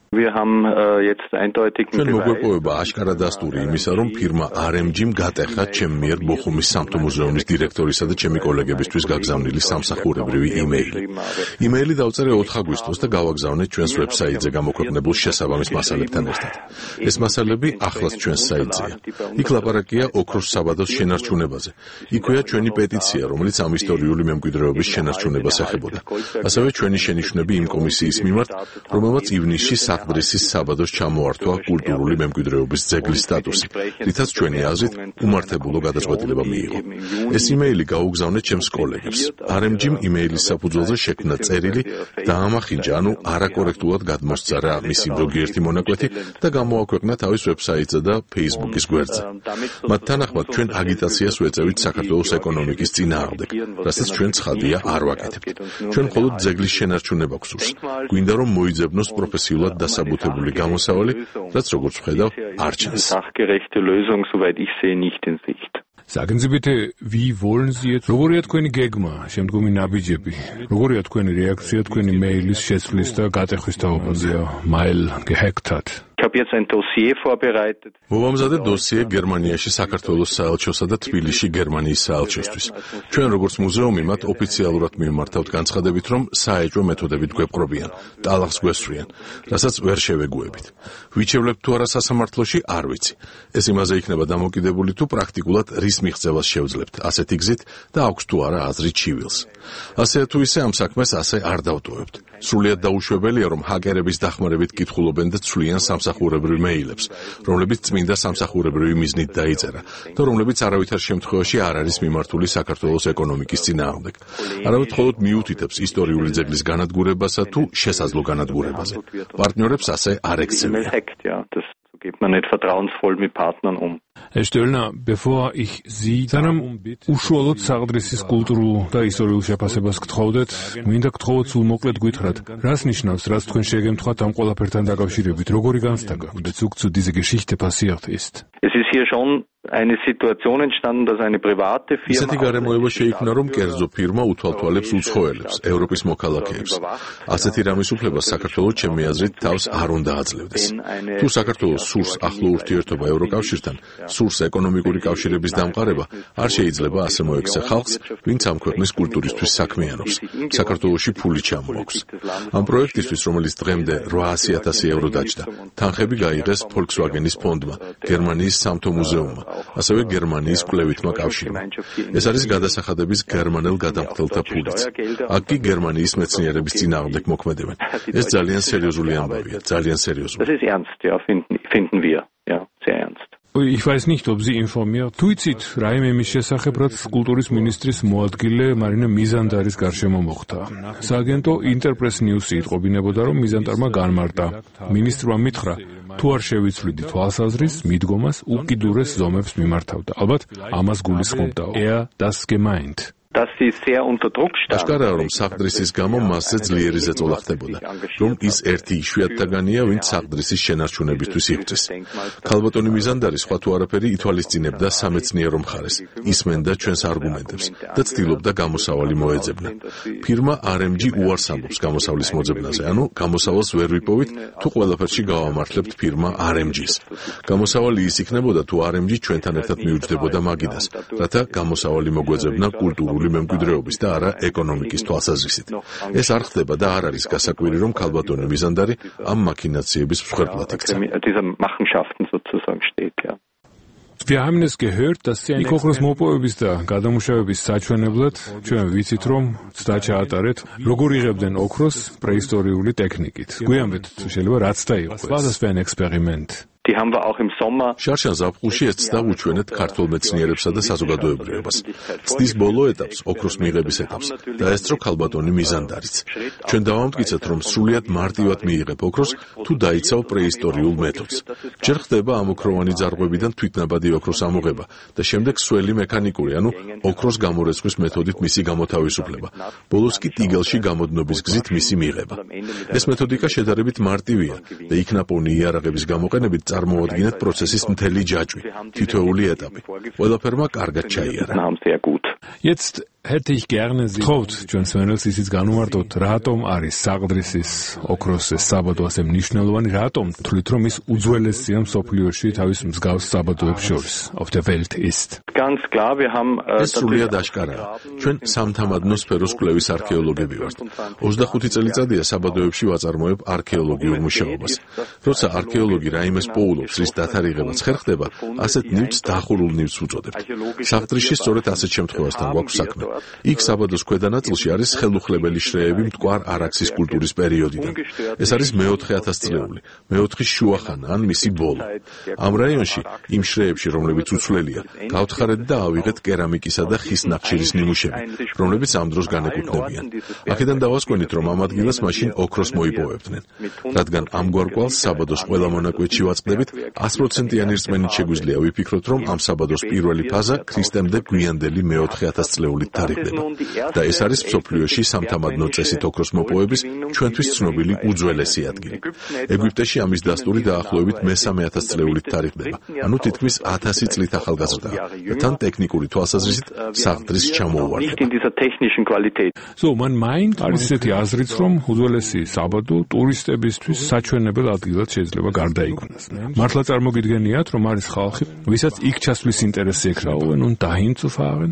ჩვენ მოგვეპოვება აშკარა დასტური იმისა, რომ ფირმა RMG-მ გატეხა ჩემ მიერ ბოხუმის სამთო მუზეუმის დირექტორისა და ჩემი კოლეგებისთვის გაგზავნილი სამსახურებრივი იმეილი. იმეილი დავწერე 4 აგვისტოს და გავაგზავნე ჩვენს ვებსაიტზე გამოქვეყნებულ შესაბამის მასალებთან ერთად. ეს მასალები ახლაც ჩვენს საიტზეა. იქ ლაპარაკია ოქროს საბადოს შენარჩუნებაზე. იქვეა ჩვენი პეტიცია, რომელიც ამ ისტორიული მემკვიდრეობის შენარჩუნებას ეხებოდა. ასევე ჩვენი შენიშვნები იმ კომისიის მიმართ, რომელმაც ივნისში საყდრისის საბადოს ჩამოართვა კულტურული მემკვიდრეობის ძეგლის სტატუსი, რითაც ჩვენი აზრით უმართებულო გადაწყვეტილება მიიღო. ეს იმეილი გაუგზავნეთ ჩემს კოლეგებს. RMG-მ იმეილის საფუძველზე შექმნა წერილი და ამახინჯა, ანუ არაკორექტულად გადმოსცა რა მისი ზოგიერთი მონაკვეთი და გამოაქვეყნა თავის ვებსაიტზე და Facebook-ის გვერდზე. მათ თანახმად ჩვენ აგიტაციას ვეწევით საქართველოს ეკონომიკის წინააღმდეგ, რასაც ჩვენ ცხადია არ ვაკეთებთ. ჩვენ მხოლოდ ძეგლის შენარჩუნება გვსურს. გვინდა რომ მოიძებნოს პროფესიულად დასაბუთებული გამოსავალი, რაც როგორც ვხედავ, არ ჩანს. Sagen Sie bitte, wie wollen Sie jetzt? როგორია თქვენი გეგმა, შემდგომი ნაბიჯები? როგორია თქვენი რეაქცია თქვენი მეილის შეცვლის და გატეხვის თაობაზე? Mail gehackt hat. მოვამზადებ დოსიე გერმანიაში საქართველოს საელჩოსა და თბილისში გერმანიის საელჩოსთვის. ჩვენ როგორც მუზეუმი მათ ოფიციალურად მივმართავთ განცხადებით, რომ საეჭვო მეთოდებით გვეპყრობიან, ტალახს გვესვრიან, რასაც ვერ შევეგუებით. ვიჩევლებთ თუ არა სასამართლოში, არ ვიცი. ეს იმაზე იქნება დამოკიდებული თუ პრაქტიკულად რის მიღწევას შევძლებთ, ასეთი გზით და აქვს თუ არა აზრი ჩივილს. ასე თუ ისე ამ საქმეს ასე არ დავტოვებთ. სრულიად დაუშვებელია, რომ ჰაკერების დახმარებით კითხულობენ და ცვლიან სამსახურებრივ მეილებს, რომლებიც წმინდა სამსახურებრივი მიზნით დაიწერა და რომლებიც არავითარ შემთხვევაში არ არის მიმართული საქართველოს ეკონომიკის წინააღმდეგ. არავით მხოლოდ მიუთითებს ისტორიული ძეგლის განადგურებასა თუ შესაძლო განადგურებაზე. პარტნიორებს ასე არ ექცევიან. Geht man nicht vertrauensvoll mit Partnern um. Herr Stöllner, bevor ich Sie dann უშუალოდ საყდრისის კულტურულ და ისტორიულ შეფასებას გთხოვდეთ, მინდა გთხოვოთ სულ მოკლედ გითხრათ, რას ნიშნავს, რაც თქვენ შეგემთხვათ ამ ყველაფერთან დაკავშირებით, როგორი განცდაგა in Bezug zu dieser Geschichte passiert ist. Es ist hier schon eine Situation entstanden, dass eine private Firma ისეთი გარემოება შეიქმნა, რომ კერძო ფირმა უთვალთვალებს უცხოელებს, ევროპის მოქალაქეებს. ასეთი რამის უფლებას საქართველოს ჩემი აზრით თავს არ უნდა აძლევდეს. თუ საქართველოს სურს ახლო ურთიერთობა ევროკავშირთან, სურს ეკონომიკური კავშირების დამყარება, არ შეიძლება ასე მოექცე ხალხს, ვინც ამ ქვეყნის კულტურისთვის საქმიანობს. საქართველოში ფული ჩამოაქვს. ამ პროექტისთვის, რომელიც დღემდე 800,000 ევრო დაჯდა, თანხები გაიღეს Volkswagen-ის ფონდმა, გერმანიის სამთო მუზეუმმა, ასევე გერმანიის კვლევითმა კავშირმა. ეს არის გადასახადების გერმანელ გადამხდელთა ფულიც. აქ კი გერმანიის მეცნიერების წინააღმდეგ მოქმედებენ. ეს ძალიან სერიოზული ამბავია, ძალიან სერიოზული. Das ist ernst, ja, finden wir, ja, sehr ernst. Ich weiß nicht, ob Sie informiert. თუ იცით, რა იმის შესახებ, რაც კულტურის მინისტრის მოადგილე მარინა მიზანდარის გარშემო მოხდა. სააგენტო Interpress News-ი იტყობინებოდა, რომ მიზანდარმა განმარტა. მინისტრმა მითხრა, თუ არ შევიცვლიდი თვალსაზრის, მიდგომას უკიდურეს ზომებს მიმართავდა. ალბათ, ამას გულისხმობდა. Das gemeint. Dass sie sehr unter Druck standen. აშკარაა, რომ საყდრისის გამო მასზე ძლიერი ზეწოლა ხდებოდა, რომ ის ერთი იშვიათთაგანია, ვინც საყდრისის შენარჩუნებისთვის იღწვის. ქალბატონი მიზანდარი სხვა თუ არაფერი ითვალისწინებდა სამეცნიერო მხარეს, ისმენდა ჩვენს არგუმენტებს და ცდილობდა გამოსავალი მოეძებნა. ფირმა RMG უარს ამბობს გამოსავლის მოძებნაზე, ანუ გამოსავალს ვერ ვიპოვით, თუ ყველაფერში გავამართლებთ ფირმა RMG-ს. გამოსავალი ის იქნებოდა, თუ RMG ჩვენთან ერთად მიუჯდებოდა მაგიდას, რათა გამოსავალი მოგვეძებნა კულტურული მემკვიდრეობის და არა ეკონომიკის თვალსაზრისით. ეს არ ხდება და არ არის გასაკვირი, რომ ქალბატონი მიზანდარი ამ მაქინაციების მსხვერპლად იქცა. Wir haben es gehört, dass Sie ein ოქროს მოპოვების და გადამუშავების საჩვენებლად ჩვენ ვიცით, რომ ცდა ჩაატარეთ, როგორ იღებდნენ ოქროს პრეისტორიული ტექნიკით. გვიამბეთ, შეიძლება რაც და იყოს. Was das für ein Experiment? Die haben wir auch im Sommer. შარშან ზაფხულში ეს ცდა უჩვენეთ ქართულ მეცნიერებსა და საზოგადოებრიობას. ცდის ბოლო ეტაპს, ოქროს მიღების ეტაპს, დაესწრო ქალბატონი მიზანდარიც. ჩვენ დავამტკიცეთ, რომ სრულიად მარტივად მიიღებ ოქროს, თუ დაიცავ პრეისტორიულ მეთოდს. ჯერ ხდება ამოქროვანი ძარღვებიდან თვითნაბადი ოქროს ამოღება და შემდეგ სველი მექანიკური, ანუ ოქროს გამორეცხვის მეთოდით მისი გამოთავისუფლება. ბოლოს კი ტიგელში გამოდნობის გზით მისი მიღება. ეს მეთოდიკა შედარებით მარტივია და იქნაპოვნი იარაღების გამოყენებით წარმოადგენთ პროცესის მთელი ჯაჭვი, თითოეული ეტაპი. ყველაფერმა კარგად ჩაიარა. Jetzt hätte ich gerne Sie გთხოვთ ჩვენს მენელს ისიც განუმარტოთ, რატომ არის საყდრისის ოქროს საბადო ასე მნიშვნელოვანი, რატომ თვლით, რომ ის უძველესია მსოფლიოში თავის მსგავს საბადოებს შორის, auf der Welt ist. Ganz klar, wir haben ეს სრულიად აშკარაა. ჩვენ სამთამადნო სფეროს კვლევის არქეოლოგები ვართ. 25 წელიწადია საბადოებში ვაწარმოებ არქეოლოგიურ მუშაობას. როცა არქეოლოგი რაიმეს პოულობს, რის დათარიღებაც ხერხდება, ასეთ ნივთს დახურულ ნივთს უწოდებთ. საყდრისში სწორედ ასეთ შემთხვევასთან გვაქვს საქმე. იქ საბადოს ქვედა ნაწილში არის ხელუხლებელი შრეები მტკვარ არაქსის კულტურის პერიოდიდან. ეს არის მეოთხე ათასწლეული, მეოთხე შუახანა ან მისი ბოლო. ამ რაიონში, იმ შრეებში, რომლებიც უცვლელია, გავთხარეთ და ავიღეთ კერამიკისა და ხის ნახშირის ნიმუშები, რომლებიც ამ დროს განეკუთვნებიან. აქედან დავასკვენით, რომ ამ ადგილას მაშინ ოქროს მოიპოვებდნენ. რადგან ამგვარ კვალს საბადოს ყველა მონაკვეთში ვაწყდებით, 100%-იანი რწმენით შეგვიძლია ვიფიქროთ, რომ ამ საბადოს პირველი ფაზა ქრისტემდე გვიანდელი მეოთხე ათასწლეულით თარიღდება. და ეს არის მსოფლიოში სამთამადნო წესით ოქროს მოპოვების ჩვენთვის ცნობილი უძველესი ადგილი. ეგვიპტეში ამის დასტური დაახლოებით მესამე ათასწლეულით თარიღდება, ანუ თითქმის 1000 წლით ახალგაზრდაა და თან ტექნიკური თვალსაზრისით საყდრის ჩამოუვარდება. მან მაინც არის ესეთი აზრიც, რომ უძველესი საბადო ტურისტებისთვის საჩვენებელ ადგილად შეიძლება გარდაიქმნას. მართლა წარმოგიდგენიათ, რომ არის ხალხი, ვისაც იქ ჩასვლის ინტერესი ექრაულენ und dahin zu fahren?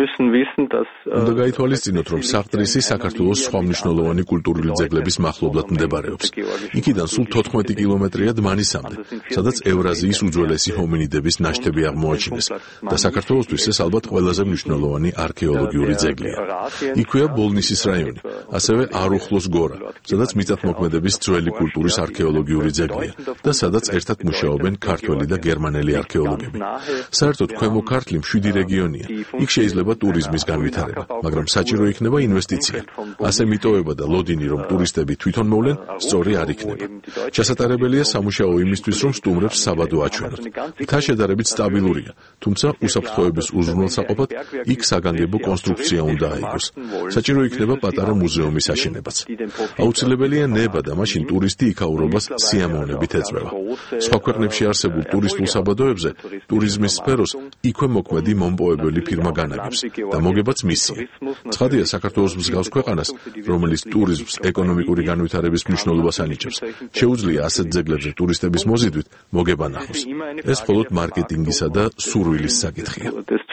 უნდა გაითვალისწინოთ, რომ საყდრისი საქართველოს სხვა მნიშვნელოვანი კულტურული ძეგლების მახლობლად მდებარეობს. იქიდან სულ 14 კილომეტრია დმანისამდე, სადაც ევრაზიის უძველესი ჰომინიდების ნაშთები აღმოაჩინეს და საქართველოსთვის ეს ალბათ ყველაზე მნიშვნელოვანი არქეოლოგიური ძეგლია. იქვეა ბოლნისის რაიონი, ასევე არუხლოს გორა, სადაც მიწათმოქმედების ძველი კულტურის არქეოლოგიური ძეგლია და სადაც ერთად მუშაობენ ქართველი და გერმანელი არქეოლოგები. საერთოდ ქვემო ქართლი მშვიდი რეგიონია. იქ შეიძლება ტურიზმის განვითარება, მაგრამ საჭირო იქნება ინვესტიცია. ასე მიტოვება და ლოდინი, რომ ტურისტები თვითონ მოვლენ, სწორი არ იქნება. ჩასატარებელია სამუშაო იმისთვის, რომ სტუმრებს საბადო აჩვენოთ. მთა შედარებით სტაბილურია, თუმცა უსაფრთხოების უზრუნველსაყოფად იქ საგანგებო კონსტრუქცია უნდა აიგოს. საჭირო იქნება პატარა მუზეუმის აშენებაც. აუცილებელია ნება და მაშინ ტურისტი იქაურობას სიამოვნებით ეწვევა. სხვა ქვეყნებში არსებულ ტურისტულ საბადოებზე ტურიზმის სფეროს იქვე მოქმედი მომპოვებელი ფირმა განაგებს და მოგებაც მისია. ცხადია, საქართველოს მსგავს ქვეყანას, რომელიც ტურიზმს ეკონომიკური განვითარების მნიშვნელობას ანიჭებს, შეუძლია ასეთ ძეგლებზე ტურისტების მოზიდვით მოგება ნახოს. ეს მხოლოდ მარკეტინგისა და სურვილის საკითხია.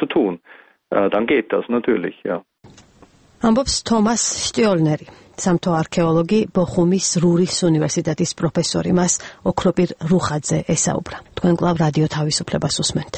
ამბობს თომას შტიოლნერი, სამთო არქეოლოგი, ბოხუმის რურის უნივერსიტეტის პროფესორი. მას ოქროპირ რუხაძე ესაუბრა. თქვენ კვლავ რადიო თავისუფლებას უსმენთ.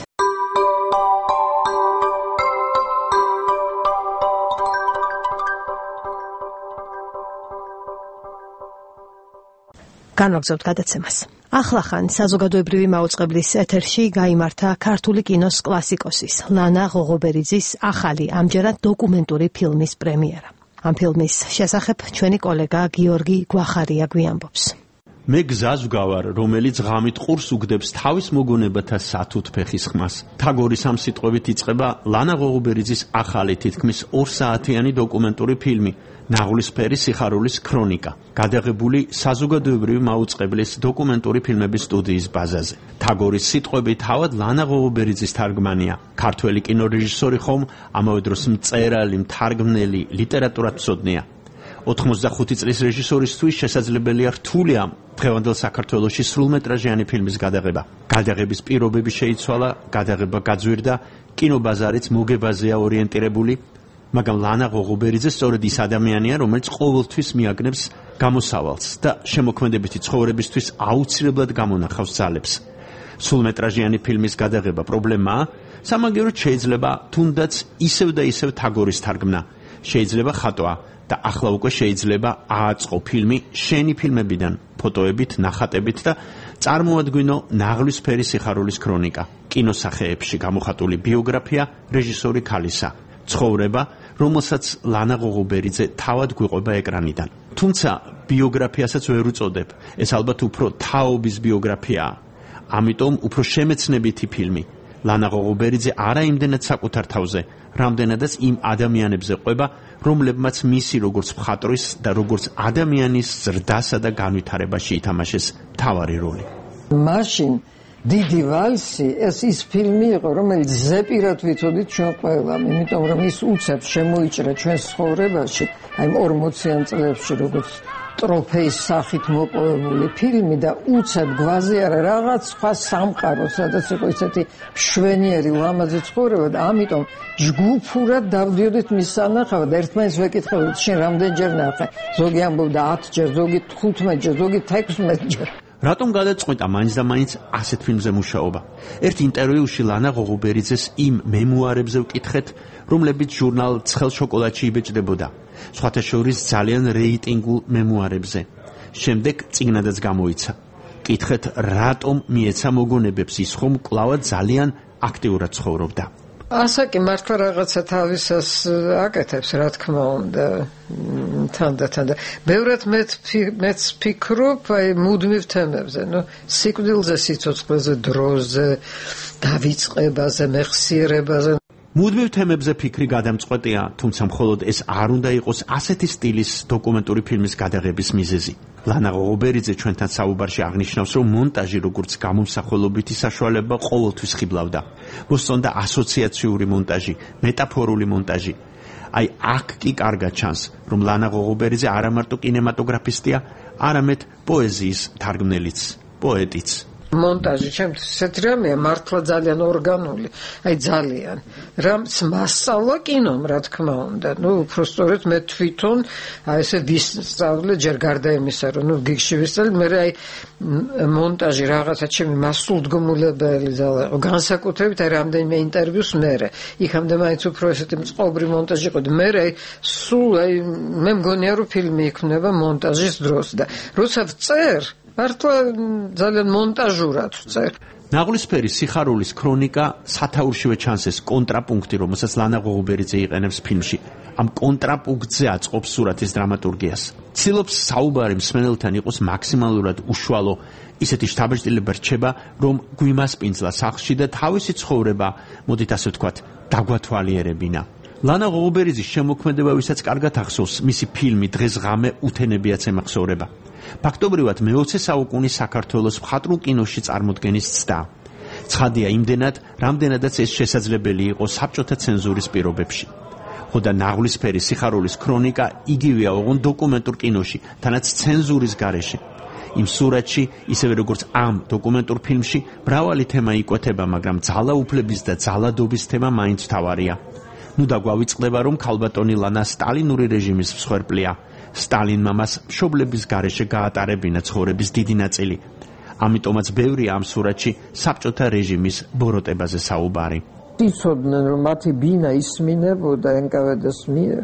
განვაგრძობთ გადაცემას. ახლახან საზოგადოებრივი მაუწყებლის ეთერში გაიმართა ქართული კინოს კლასიკოსის ლანა ღოღობერიძის ახალი, ამჯერად დოკუმენტური ფილმის პრემიერა. ამ ფილმის შესახებ ჩვენი კოლეგა გიორგი გვახარია გვიამბობს. მე გზას ვგავარ, რომელიც ღამით ყურს უგდებს თავის მოგონებათა სათუთ ფეხის ხმას. თაგორის ამ სიტყვებით იწყება ლანა ღოღობერიძის ახალი, თითქმის 2 საათიანი დოკუმენტური ფილმი ნაღვლისფერი სიხარულის ქრონიკა, გადაღებული საზოგადოებრივი მაუწყებლის დოკუმენტური ფილმების სტუდიის ბაზაზე. თაგორის სიტყვები თავად ლანა ღოღობერიძის თარგმანია. ქართველი კინორეჟისორი ხომ ამავე დროს მწერალი, მთარგმნელი, ლიტერატურათმცოდნეა. 85 წლის რეჟისორისთვის შესაძლებელია რთულია დღევანდელ საქართველოში სრულმეტრაჟიანი ფილმის გადაღება. გადაღების პირობები შეიცვალა, გადაღება გაძვირდა, კინობაზარიც მოგებაზეა ორიენტირებული. მაგრამ ლანა ღოღობერიძე სწორედ ის ადამიანია, რომელიც ყოველთვის მიაგნებს გამოსავალს და შემოქმედებითი ცხოვრებისთვის აუცილებლად გამონახავს ძალებს. სრულმეტრაჟიანი ფილმის გადაღება პრობლემაა, სამაგიეროდ შეიძლება თუნდაც ისევ და ისევ თაგორის თარგმნა. შეიძლება ხატვა და ახლა უკვე შეიძლება ააწყო ფილმი შენი ფილმებიდან, ფოტოებით, ნახატებით და წარმოადგინო ნაღვლისფერი სიხარულის ქრონიკა. კინოსახეებში გამოხატული ბიოგრაფია რეჟისორი ქალისა. ცხოვრება, რომელსაც ლანა ღოღობერიძე თავად გვიყვება ეკრანიდან. თუმცა ბიოგრაფიასაც ვერ უწოდებ. ეს ალბათ უფრო თაობის ბიოგრაფიაა. ამიტომ უფრო შემეცნებითი ფილმი. ლანა ღოღობერიძე არა იმდენად საკუთარ თავზე, რამდენადაც იმ ადამიანებზე ყვება, რომლებმაც მისი როგორც მხატვრის და როგორც ადამიანის ზრდასა და განვითარებაში ითამაშეს მთავარი როლი. მაშინ დიდი ვალსი ის ფილმი იყო, რომელიც ზეპირად ვიცოდით ჩვენ ყველამ, იმიტომ რომ ის უცებ შემოიჭრა ჩვენს ცხოვრებაში, აი 40-იან წლებში როგორც ტროფეის სახით მოპოვებული ფილმი და უცებ გვაზიარა რაღაც სხვა სამყარო, სადაც იყო ისეთი მშვენიერი ლამაზი ცხოვრება და ამიტომ ჯგუფურად დავდიოდით მის სანახავად, ერთმანეთს ვეკითხებოდით, შენ რამდენჯერ ნახე? ზოგი ამბობდა 10 ჯერ, ზოგი 15 ჯერ, ზოგი 16 ჯერ. რატომ გადაწყვეტა მაინც და მაინც ასეთ ფილმზე მუშაობა? ერთ ინტერვიუში ლანა ღოღუბერიძეს იმ მემუარებზე ვკითხეთ, რომლებიც ჟურნალ ცხელ შოკოლადში იბეჭდებოდა. სხვათა შორის ძალიან რეიტინგულ მემუარებზე. შემდეგ წიგნადაც გამოიცა. ვკითხეთ, რატომ მიეცა მოგონებებს ის ხომ კვლავად ძალიან აქტიურად ცხოვრობდა. ასაკი მართლა რაღაცა თავისას აკეთებს, რა თქმა უნდა, თანდათან. ბევრად მეც ფიქრობ აი მუდმივ თემებზე, სიკვდილზე, სიცოცხლეზე, დროზე, დავიწყებაზე, მეხსიერებაზე. მუდმივ თემებზე ფიქრი გადამწყვეტია, თუმცა მხოლოდ ეს არ უნდა იყოს ასეთი სტილის დოკუმენტური ფილმის გადაღების მიზეზი. ლანა ღოღუბერიძე ჩვენთან საუბარში აღნიშნავს, რომ მონტაჟი როგორც გამომსახველობითი საშუალება ყოველთვის ხიბლავდა. მოსწონდა ასოციაციური მონტაჟი, მეტაფორული მონტაჟი. აი აქ კი კარგად ჩანს, რომ ლანა ღოღუბერიძე არა მარტო კინემატოგრაფისტია, არამედ პოეზიის თარგმნელიც, პოეტიც. მონტაჟი ჩემთვის ესეთი რამეა მართლა ძალიან ორგანული, აი ძალიან. რამც მასწავლა კინომ, რა თქმა უნდა. უფრო სწორედ მე თვითონ აი ესე ვისწავლე ჯერ გარდა იმისა, რომ გიგში ვისწავლე, მე აი მონტაჟი რაღაცა ჩემი მასულდგმულებელი ძალა იყო. განსაკუთრებით აი რამდენიმე ინტერვიუს მერე. იქამდე მაინც უფრო ესეთი მწყობრი მონტაჟი იყო. მე აი სულ აი მე მგონია რომ ფილმი იქნება მონტაჟის დროს და როცა ვწერ მართლა ძალიან მონტაჟურად ვწერ. ნაღლისფერი სიხარულის ქრონიკა სათაურშივე ჩანს ეს კონტრაპუნქტი, რომელსაც ლანა ღოღუბერიძე იყენებს ფილმში. ამ კონტრაპუნქტზე აწყობს სურათის დრამატურგიას. ცდილობს საუბარი მსმენელთან იყოს მაქსიმალურად უშუალო, ისეთი შთაბეჭდილება რჩება, რომ გვიმასპინძლა სახლში და თავისი ცხოვრება, მოდით ასე ვთქვათ, დაგვათვალიერებინა. ლანა ღოღუბერიძის შემოქმედება, ვისაც კარგად ახსოვს, მისი ფილმი დღეს ღამე უთენებიაც ემახსოვრება. ფაქტობრივად მე-20 საუკუნის საქართველოს მხატვრულ კინოში წარმოდგენის ცდა. ცხადია იმდენად, რამდენადაც ეს შესაძლებელი იყო საბჭოთა ცენზურის პირობებში. ხოდა ნაღლისფერი სიხარულის ქრონიკა იგივეა ოღონდ დოკუმენტურ კინოში, თანაც ცენზურის გარეშე. იმ სურათში, ისევე როგორც ამ დოკუმენტურ ფილმში, მრავალი თემა იკვეთება, მაგრამ ძალაუფლების და ძალადობის თემა მაინც მთავარია. ნუ დაგვავიწყდება, რომ ქალბატონი ლანა სტალინური რეჟიმის მსხვერპლია. სტალინმა მას მშობლების გარეშე გაატარებინა ცხოვრების დიდი ნაწილი. ამიტომაც ბევრია ამ სურათში საბჭოთა რეჟიმის ბოროტებაზე საუბარი. იცოდნენ რომ მათი ბინა ისმინებოდა NKVD-ს მიერ.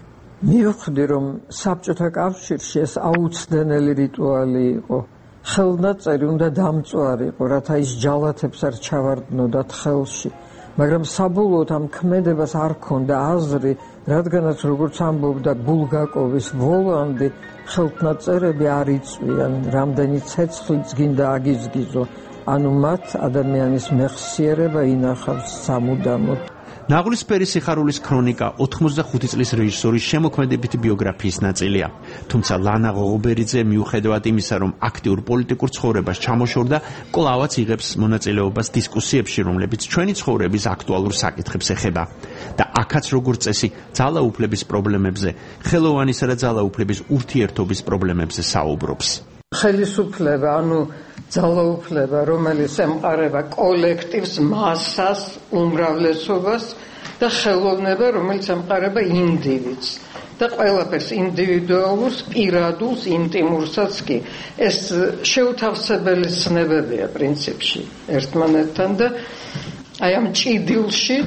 მივხვდი რომ საბჭოთა კავშირში ეს აუცდენელი რიტუალი იყო. ხელნაწერი უნდა დამწვარიყო, რათა ის ჯალათებს არ ჩავარდნოდათ ხელში. მაგრამ საბოლოოდ ამ ქმედებას არ ქონდა აზრი, რადგანაც როგორც ამბობდა ბულგაკოვის ვოლანდი, ხელთნაწერები არ იწვიან, რამდენი ცეცხლიც გინდა აგიზგიზო, ანუ მათ ადამიანის მეხსიერება ინახავს სამუდამოდ. ნაღლისფერი სიხარულის ქრონიკა 85 წლის რეჟისორის შემოქმედებითი ბიოგრაფიის ნაწილია. თუმცა ლანა ღოღუბერიძე მიუხედავად იმისა, რომ აქტიურ პოლიტიკურ ცხოვრებას ჩამოშორდა, კვლავაც იღებს მონაწილეობას დისკუსიებში, რომლებიც ჩვენი ცხოვრების აქტუალურ საკითხებს ეხება. და აქაც როგორც წესი, ძალაუფლების პრობლემებზე, ხელოვანისა და ძალაუფლების ურთიერთობის პრობლემებზე საუბრობს. ხელისუფლება, ანუ ძალაუფლება, რომელიც ემყარება კოლექტივს, მასას, უმრავლესობას და ხელოვნება, რომელიც ემყარება ინდივიდს და ყველაფერს ინდივიდუალურს, პირადულს, ინტიმურსაც კი. ეს შეუთავსებელი ცნებებია პრინციპში ერთმანეთთან და აი ამ ჭიდილშიც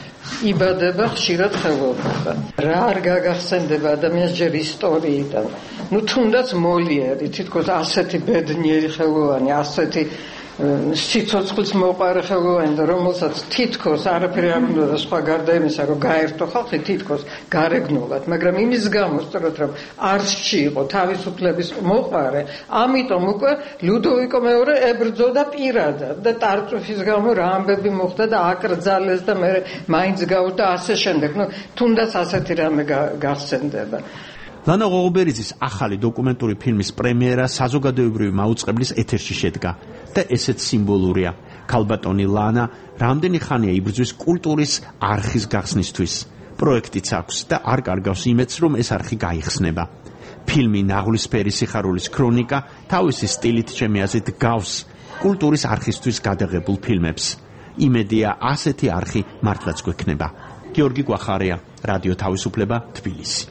იბადება ხშირად ხელოვნება. რა არ გაგახსენდება ადამიანს ჯერ ისტორიიდან. თუნდაც მოლიერი, თითქოს ასეთი ბედნიერი ხელოვანი, ასეთი სიცოცხლის მოყარე ხელოვანი და რომელსაც თითქოს არაფერი არ უნდა და სხვა გარდა იმისა, რომ გაერთო ხალხი თითქოს გარეგნულად, მაგრამ იმის გამო სწორედ რომ არსში იყო თავისუფლების მოყარე, ამიტომ უკვე ლუდოვიკო მეორე ებრძოდა პირადად და ტარტუფის გამო რა ამბები მოხდა და აკრძალეს და მე მაინც გავდა ასე შემდეგ. თუნდაც ასეთი რამე გახსენდება. ლანა ღოღუბერიძის ახალი დოკუმენტური ფილმის პრემიერა საზოგადოებრივი მაუწყებლის ეთერში შედგა და ესეც სიმბოლურია. ქალბატონი ლანა რამდენი ხანია იბრძვის კულტურის არხის გახსნისთვის. პროექტიც აქვს და არ კარგავს იმედს, რომ ეს არხი გაიხსნება. ფილმი ნაღლისფერი სიხარულის ქრონიკა თავისი სტილით ჩემი აზრით გავს კულტურის არხისთვის გადაღებულ ფილმებს. იმედია ასეთი არხი მართლაც გვექნება. გიორგი კვახარია, რადიო თავისუფლება, თბილისი.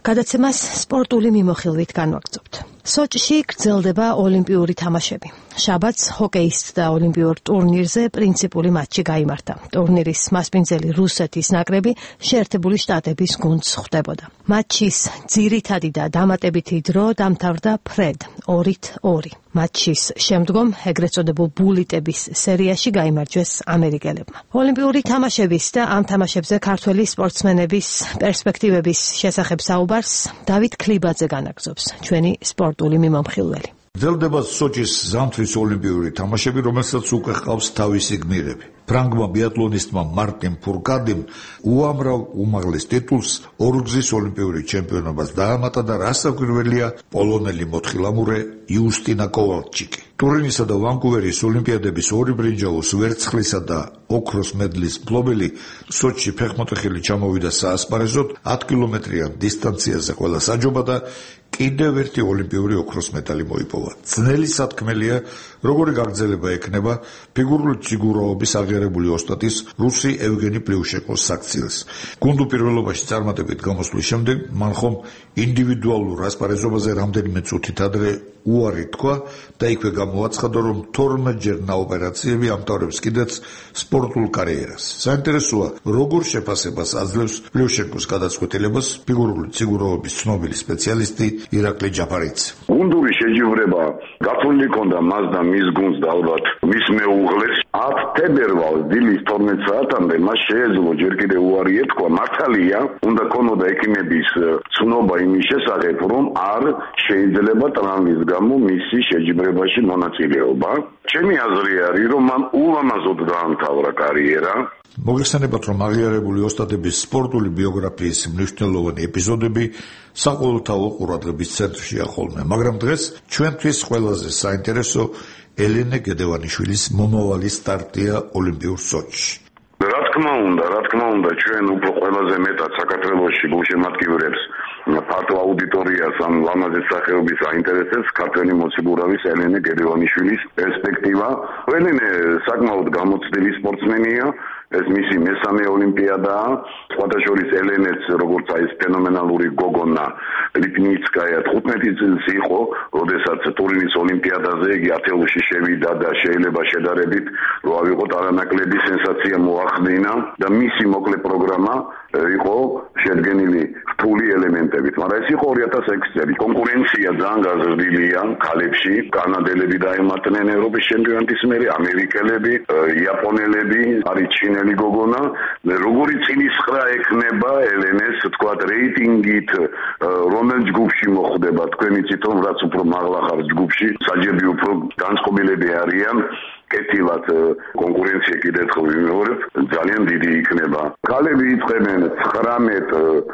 გადაცემას სპორტული მიმოხილვით განვაგრძობთ. სოჭში გრძელდება ოლიმპიური თამაშები. შაბათს ჰოკეის და ოლიმპიურ ტურნირზე პრინციპული მატჩი გაიმართა. ტურნირის მასპინძელი რუსეთის ნაკრები შეერთებული შტატების გუნდს ხვდებოდა. მატჩის ძირითადი და დამატებითი დრო დამთავრდა ფრედ 2-2. მატჩის შემდგომ ეგრეთ წოდებულ ბულიტების სერიაში გაიმარჯვეს ამერიკელებმა. ოლიმპიური თამაშების და ამ თამაშებზე ქართველი სპორტსმენების პერსპექტივების შესახებ საუბარს დავით ქლიბაძე განაგრძობს, ჩვენი სპორტული მიმომხილველი. გრძელდება სოჭის ზამთრის ოლიმპიური თამაშები, რომელსაც უკვე ჰყავს თავისი გმირები. ფრანგმა ბიატლონისტმა მარტინ ფურკადიმ უამრავ უმაღლეს ტიტულს ორგზის ოლიმპიური ჩემპიონობას დაამატა და რასაკვირველია პოლონელი მოთხილამურე იუსტინა კოვალჩიკი. ტურინისა და ვანკუვერის ოლიმპიადების ორი ბრინჯაოს, ვერცხლისა და ოქროს მედლის მფლობელი სოჭში ფეხმოთეხილი ჩამოვიდა საასპარეზოდ 10 კილომეტრიან დისტანციაზე ყველა საჯობა და კიდევ ერთი ოლიმპიური ოქროს მეტალი მოიპოვა. ძნელი სათქმელია, როგორი გაგრძელება ექნება ფიგურული ციგურაობის აღიარებული ოსტატის რუსი ევგენი პლიუშეკოს საქციელს. გუნდურ პირველობაში წარმატებით გამოსვლის შემდეგ მან ხომ ინდივიდუალურ ასპარეზობაზე რამდენიმე წუთით ადრე უარი თქვა და იქვე გამოაცხადა, რომ 12ჯერ ნაოპერაციები ამთავრებს კიდეც სპორტულ კარიერას. საინტერესოა, როგორ შეფასებას აძლევს პლიუშეკოს გადაწყვეტილებას ფიგურული ციგურაობის ცნობილი სპეციალისტი ირაკლი ჯაფარიძე. გუნდური შეჯიბრება გათვლილი ჰქონდა მას და მის გუნდს და ალბათ მის მეუღლეს 10 თებერვალს დილის 12 საათამდე მას შეეძლო ჯერ კიდევ უარი ეთქვა. მართალია, უნდა ქონოდა ექიმების ცნობა იმის შესახებ, რომ არ შეიძლება ტრამვის გამო მისი შეჯიბრებაში მონაწილეობა. ჩემი აზრი არის, რომ მან ულამაზოდ დაამთავრა კარიერა. მოგეხსენებათ, რომ აღიარებული ოსტატების სპორტული ბიოგრაფიის მნიშვნელოვანი ეპიზოდები საყოველთაო ყურადღების ცენტრშია ხოლმე, მაგრამ დღეს ჩვენთვის ყველაზე საინტერესო ელენე გედევანიშვილის მომავალი სტარტია ოლიმპიურ სოჭში. რა თქმა უნდა, ჩვენ უფრო ყველაზე მეტად საქართველოში გულშემატკივრებს ფართო აუდიტორიას ამ ლამაზი სახეობის აინტერესებს ქართველი მოციქურავის ელენე გედევანიშვილის პერსპექტივა. ელენე საკმაოდ გამოცდილი სპორტსმენია. ეს მისი მესამე ოლიმპიადაა. სხვადასხვა ელენეც, როგორც აი ეს ფენომენალური გოგონა ლიპნიცკაია 15 წელს იყო, როდესაც ტურინის ოლიმპიადაზე იგი ათეულში შევიდა და შეიძლება შედარებით რო ავიღოთ არანაკლები სენსაცია მოახდინა და მისი მოკლე პროგრამა იყო შედგენილი რთული ელემენტებით, მაგრამ ეს იყო 2006 წელი. კონკურენცია ძალიან გაზრდილია ქალებში, კანადელები დაემატნენ ევროპის ჩემპიონატის მერე, ამერიკელები, იაპონელები, არის ჩინელი გოგონა. როგორი წინისყრა ექნება ელენეს, თქვათ, რეიტინგით, რომელ ჯგუფში მოხვდება, თქვენ იცით, რომ რაც უფრო მაღლა ხარ ჯგუფში, საჯები უფრო განწყობილები არიან. კეთილად კონკურენცია კიდევ ხმოვიმეორებ, ძალიან დიდი იქნება. ქალები იწყებენ 19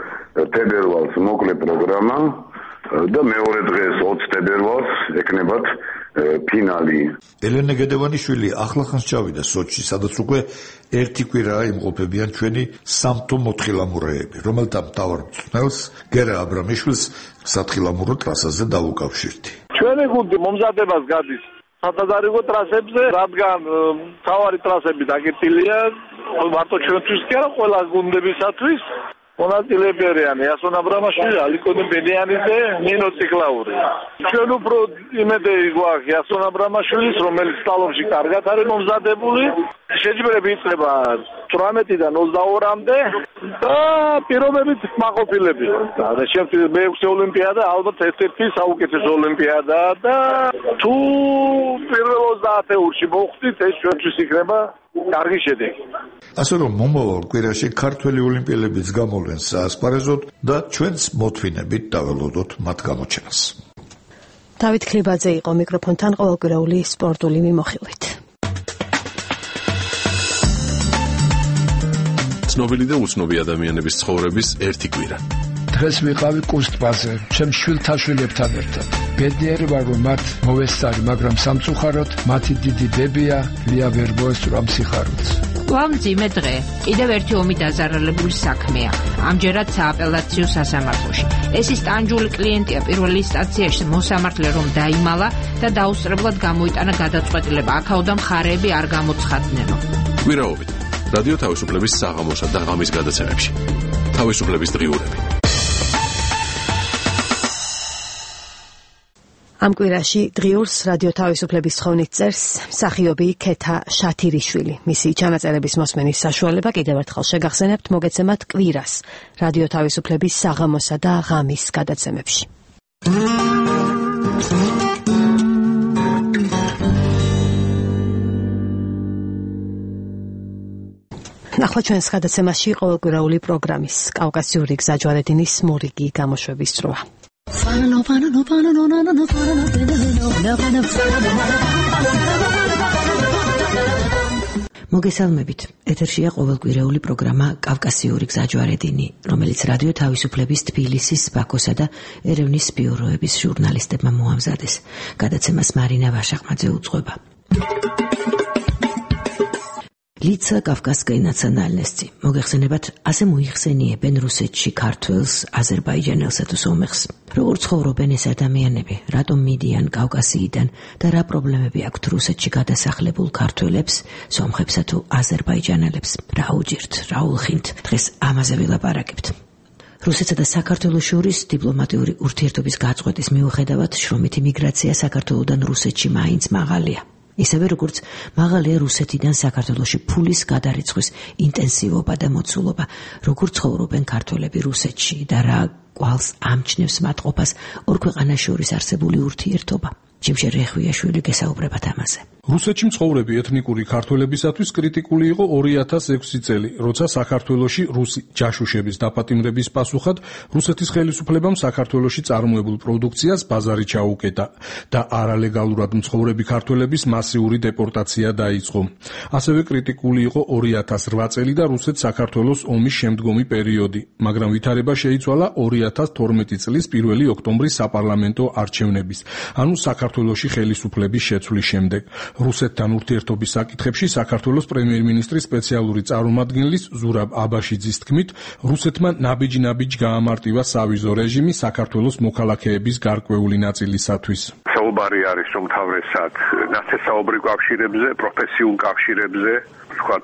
თებერვალს მოკლე პროგრამა და მეორე დღეს 20 თებერვალს ეკნებათ ფინალი. ელენე გედევანიშვილი ახლახანს ჩავიდა სოჭში, სადაც უკვე ერთი კვირაა იმყოფებიან ჩვენი სამთო მოთხილამურეები, რომელთა მთავარ მწვრთნელს გერა აბრამიშვილს სათხილამურო ტრასაზე დაუკავშირდი. ჩვენი გუნდი მომზადებას გადის სადაზარიგო ტრასებზე, რადგან თავარი ტრასები დაკეტილია მარტო ჩვენთვის კი არა, ყველა გუნდებისათვის. მონაწილეები არიან იასონ აბრამაშვილი, ალიკონი ბენიანიძე, ნინო ციკლაური. ჩვენ უფრო იმედები გვაქვს იასონ აბრამაშვილის, რომელიც სტალონში კარგად არის მომზადებული. შეჯიბრება იწყება 18-დან 22-მდე და პირობებით მაყოფილები. და შემდგომ მე-6 ოლიმპიადა ალბათ ერთ-ერთი საუკეთესო ოლიმპიადაა და თუ პირველ 30 ევრში მოხვდით, ეს ჩვენთვის იქნება კარგი შედეგი. ასე რომ მომავალ კვირაში ქართველი ოლიმპიელებიც გამოვლენ საასპარეზოდ და ჩვენც მოთმინებით დაველოდოთ მათ გამოჩენას. დავით ქლიბაძე იყო მიკროფონთან ყოველკვირეული სპორტული მიმოხილვით. ცნობილი და უცნობი ადამიანების ცხოვრების ერთი კვირა. დღეს ვიყავი კუსტბაზე, ჩემ შვილთაშვილებთან ერთად. ბედნიერი ვარ, რომ მათ მოვესწარი, მაგრამ სამწუხაროდ მათი დიდი ბებია ლია ვერ მოესწრო სიხარულს. მძიმე დღე. კიდევ ერთი ომი დაზარალებული საქმეა. ამჯერად სააპელაციო სასამართლოში. ეს ის ტანჯული კლიენტია პირველ ინსტანციაში მოსამართლე რომ დაიმალა და დაუსწრებლად გამოიტანა გადაწყვეტილება. აქაოდა მხარეები არ გამოცხადნენო. კვირაობით რადიო თავისუფლების საღამოსა და ღამის გადაცემებში. თავისუფლების დღიურები. ამ კვირაში დღიურს რადიო თავისუფლების თხოვნით წერს მსახიობი ქეთა შათირიშვილი. მისი ჩანაწერების მოსმენის საშუალება კიდევ ერთხელ შეგახსენებთ მოგეცემათ კვირას რადიო თავისუფლების საღამოსა და ღამის გადაცემებში. ახლა ჩვენს გადაცემაში ყოველკვირეული პროგრამის კავკასიური გზაჯვარედინის მორიგი გამოშვების წროა. მოგესალმებით. ეთერშია ყოველკვირეული პროგრამა კავკასიური გზაჯვარედინი, რომელიც რადიო თავისუფლების თბილისის, ბაქოსა და ერევნის ბიუროების ჟურნალისტებმა მოამზადეს. გადაცემას მარინა ვაშახმაძე უძღვება. Lica Kavkazskaya nacionalnosti. მოგეხსენებათ, ასე მოიხსენიებენ რუსეთში ქართველს, აზერბაიჯანელსა თუ სომეხს. როგორ ცხოვრობენ ეს ადამიანები, რატომ მიდიან კავკასიიდან და რა პრობლემები აქვთ რუსეთში გადასახლებულ ქართველებს, სომხებსა თუ აზერბაიჯანელებს. რა უჭირთ, რა ულხინთ, დღეს ამაზე ვილაპარაკებთ. რუსეთსა და საქართველოს შორის დიპლომატიური ურთიერთობის გაწყვეტის მიუხედავად, შრომითი მიგრაცია საქართველოდან რუსეთში მაინც მაღალია. ისევე როგორც მაღალია რუსეთიდან საქართველოში ფულის გადარიცხვის ინტენსივობა და მოცულობა, როგორ ცხოვრობენ ქართველები რუსეთში და რა კვალს ამჩნევს მათ ყოფას ორ ქვეყანას შორის არსებული ურთიერთობა. ჯიმშე რეხვიაშვილი გესაუბრებათ ამაზე. რუსეთში მცხოვრები ეთნიკური ქართველებისათვის კრიტიკული იყო 2006 წელი, როცა საქართველოში რუსი ჯაშუშების დაპატიმრების პასუხად რუსეთის ხელისუფლებამ საქართველოში წარმოებულ პროდუქციას ბაზარი ჩაუკეტა და არალეგალურად მცხოვრები ქართველების მასიური დეპორტაცია დაიწყო. ასევე კრიტიკული იყო 2008 წელი და რუსეთ-საქართველოს ომის შემდგომი პერიოდი, მაგრამ ვითარება შეიცვალა 2012 წლის 1 ოქტომბრის საპარლამენტო არჩევნების, ანუ საქართველოში ხელისუფლების შეცვლის შემდეგ. რუსეთთან ურთიერთობის საკითხებში საქართველოს პრემიერ-მინისტრის სპეციალური წარმომადგენლის ზურაბ აბაშიძის თქმით, რუსეთმა ნაბიჯ-ნაბიჯ გაამარტივა სავიზო რეჟიმი საქართველოს მოქალაქეების გარკვეული ნაწილისათვის. საუბარი არის უმთავრესად ნათესაობრივ კავშირებზე, პროფესიულ კავშირებზე, ვთქვათ,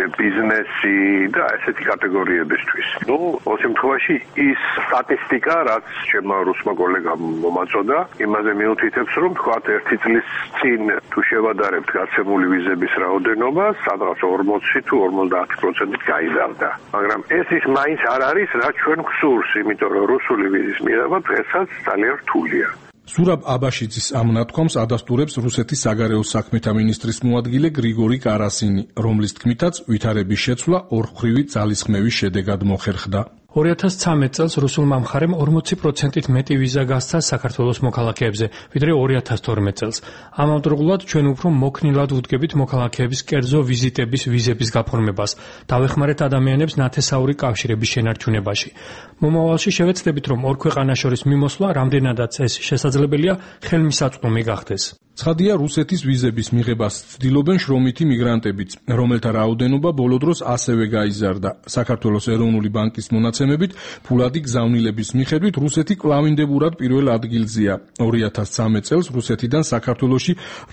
ბიზნესი და ესეთი კატეგორიებისთვის. ამ შემთხვევაში ის სტატისტიკა, რაც ჩემმა რუსმა კოლეგამ მომაწოდა, იმაზე მიუთითებს, რომ ვთქვათ, ერთი წლის წინ თუ შევადარებთ გაცემული ვიზების რაოდენობა, სადღაც 40 თუ 50% გაიზარდა. მაგრამ ეს ის მაინც არ არის, რაც ჩვენ გვსურს, იმიტომ რომ რუსული ვიზის მიღება დღესაც ძალიან რთულია. ზურაბ აბაშიძის ამ ნათქვამს ადასტურებს რუსეთის საგარეო საქმეთა მინისტრის მოადგილე გრიგორი კარასინი, რომლის თქმითაც ვითარების შეცვლა ორმხრივი ძალისხმევის შედეგად მოხერხდა. 2013 წელს რუსულმა მხარემ 40%-ით მეტი ვიზა გასცა საქართველოს მოქალაქეებზე, ვიდრე 2012 წელს. ამავდროულად ჩვენ უფრო მოქნილად ვუდგებით მოქალაქეების კერძო ვიზიტების ვიზების გაფორმებას. დავეხმარეთ ადამიანებს ნათესაური კავშირების შენარჩუნებაში. მომავალში შევეცდებით, რომ ორ ქვეყანას შორის მიმოსვლა, რამდენადაც ეს შესაძლებელია, ხელმისაწვდომი გახდეს. ცხადია, რუსეთის ვიზების მიღებას ცდილობენ შრომითი მიგრანტებიც, რომელთა რაოდენობა ბოლო დროს ასევე გაიზარდა. საქართველოს ეროვნული ბანკის მონაცემებით, ფულადი გზავნილების მიხედვით რუსეთი კვლავინდებურად პირველ ადგილზეა. 2013 წელს რუსეთიდან საქართველოში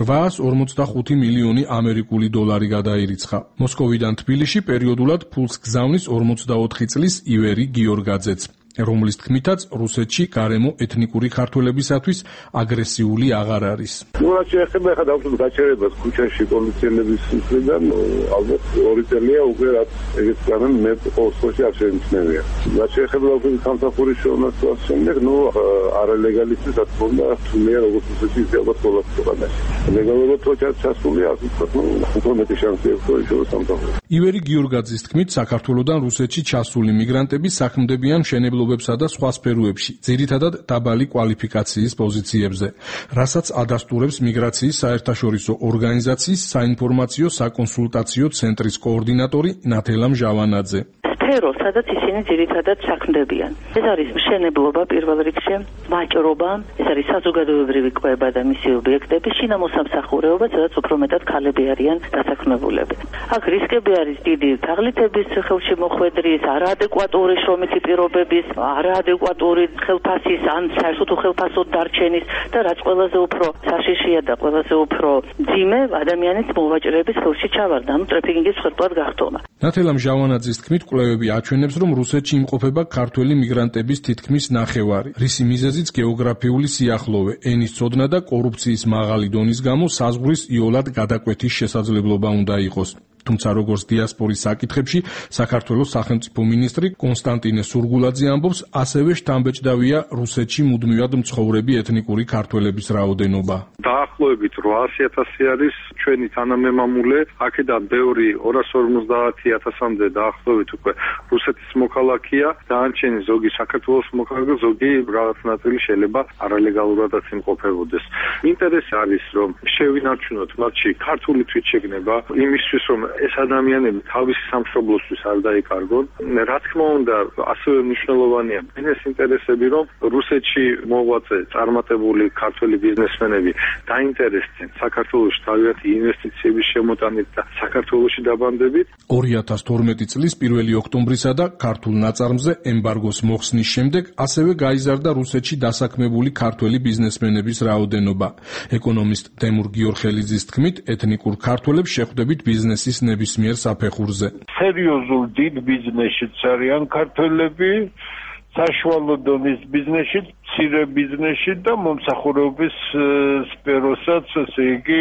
845 მილიონი ამერიკული დოლარი გადაირიცხა. მოსკოვიდან თბილისში პერიოდულად ფულს გზავნის 44 წლის ივერი გიორგაძეც, რომლის თქმითაც რუსეთში გარემო ეთნიკური ქართველებისათვის აგრესიული აღარ არის. რაც შეეხება ახლა დავუშვათ გაჩერებას ქუჩაში პოლიციელების მხრიდან, ალბათ 2 წელია უკვე რაც ეგეც განან მე ყოველთვის არ შემჩნევია. რაც შეეხება დავუშვათ სამსახურის შრომას შემდეგ, არალეგალისტის ათქონდა რთულია როგორც რუსეთში, ისე ალბათ ყველა ქვეყანაში. ლეგალურად თუ ჩასულია, ასე ვთქვათ, უფრო მეტი შანსი აქვს რომ ისე სამსახური. ივერი გიორგაძის თქმით, საქართველოდან რუსეთში ჩასული მიგრანტები საქმდებიან მშენებლობებსა და სხვა სფეროებში, ძირითადად დაბალი კვალიფიკაციის პოზიციებზე, რასაც ადასტურებს მიგრაციის საერთაშორისო ორგანიზაციის საინფორმაციო საკონსულტაციო ცენტრის კოორდინატორი ნათელა მჟავანაძე. სფერო, სადაც ისინი ძირითადად საქმდებიან. ეს არის მშენებლობა პირველ რიგში, ვაჭრობა, ეს არის საზოგადოებრივი კვება და მისი ობიექტები, შინამოსამსახურეობა, სადაც უფრო მეტად ქალები არიან დასაქმებულები. აქ რისკები არის დიდი თაღლითების ხელში მოხვედრის, არაადეკვატური შრომითი პირობების, არაადეკვატური ხელფასის ან საერთოდ უხელფასოდ დარჩენის და რაც ყველაზე უფრო საშიშია და ყველაზე უფრო ძიმე ადამიანის მოვაჭრეების ხელში ჩავარდა, ანუ ტრაფიკინგის ხერხად გახდომა. ნათელა მჟავანაძის თქმით, კვლევები დათარგმნები აჩვენებს, რომ რუსეთში იმყოფება ქართველი მიგრანტების თითქმის ნახევარი, რისი მიზეზიც გეოგრაფიული სიახლოვე, ენის ცოდნა და კორუფციის მაღალი დონის გამო საზღვრის იოლად გადაკვეთის შესაძლებლობა უნდა იყოს. თუმცა როგორც დიასპორის საკითხებში საქართველოს სახელმწიფო მინისტრი კონსტანტინე სურგულაძე ამბობს, ასევე შთამბეჭდავია რუსეთში მუდმივად მცხოვრები ეთნიკური ქართველების რაოდენობა. დაახლოებით 800,000 არის ჩვენი თანამემამულე, აქედან ბევრი 250,000-მდე დაახლოებით უკვე რუსეთის მოქალაქეა, დანარჩენი ზოგი საქართველოს მოქალაქე, ზოგი რაღაც ნაწილი შეიძლება არალეგალურადაც იმყოფებოდეს. ინტერესი არის, რომ შევინარჩუნოთ მათში ქართული თვითშეგნება, იმისთვის რომ ეს ადამიანები თავისი სამშობლოსთვის არ დაიკარგონ. რა თქმა უნდა, ასევე მნიშვნელოვანია ეს ინტერესები, რომ რუსეთში მოღვაწე წარმატებული ქართველი ბიზნესმენები დაინტერესდნენ საქართველოში თავიანთი ინვესტიციების შემოტანით და საქართველოში დაბანდებით. 2012 წლის 1 ოქტომბრისა და ქართულ ნაწარმზე ემბარგოს მოხსნის შემდეგ ასევე გაიზარდა რუსეთში დასაქმებული ქართველი ბიზნესმენების რაოდენობა. ეკონომისტ თემურ გიორხელიძის თქმით, ეთნიკურ ქართველებს შეხვდებით ბიზნესის ნებისმიერ საფეხურზე. სერიოზულ დიდ ბიზნესშიც არიან ქართველები, საშუალო დონის ბიზნესში, მცირე ბიზნესში და მომსახურების სფეროსაც, ესე იგი,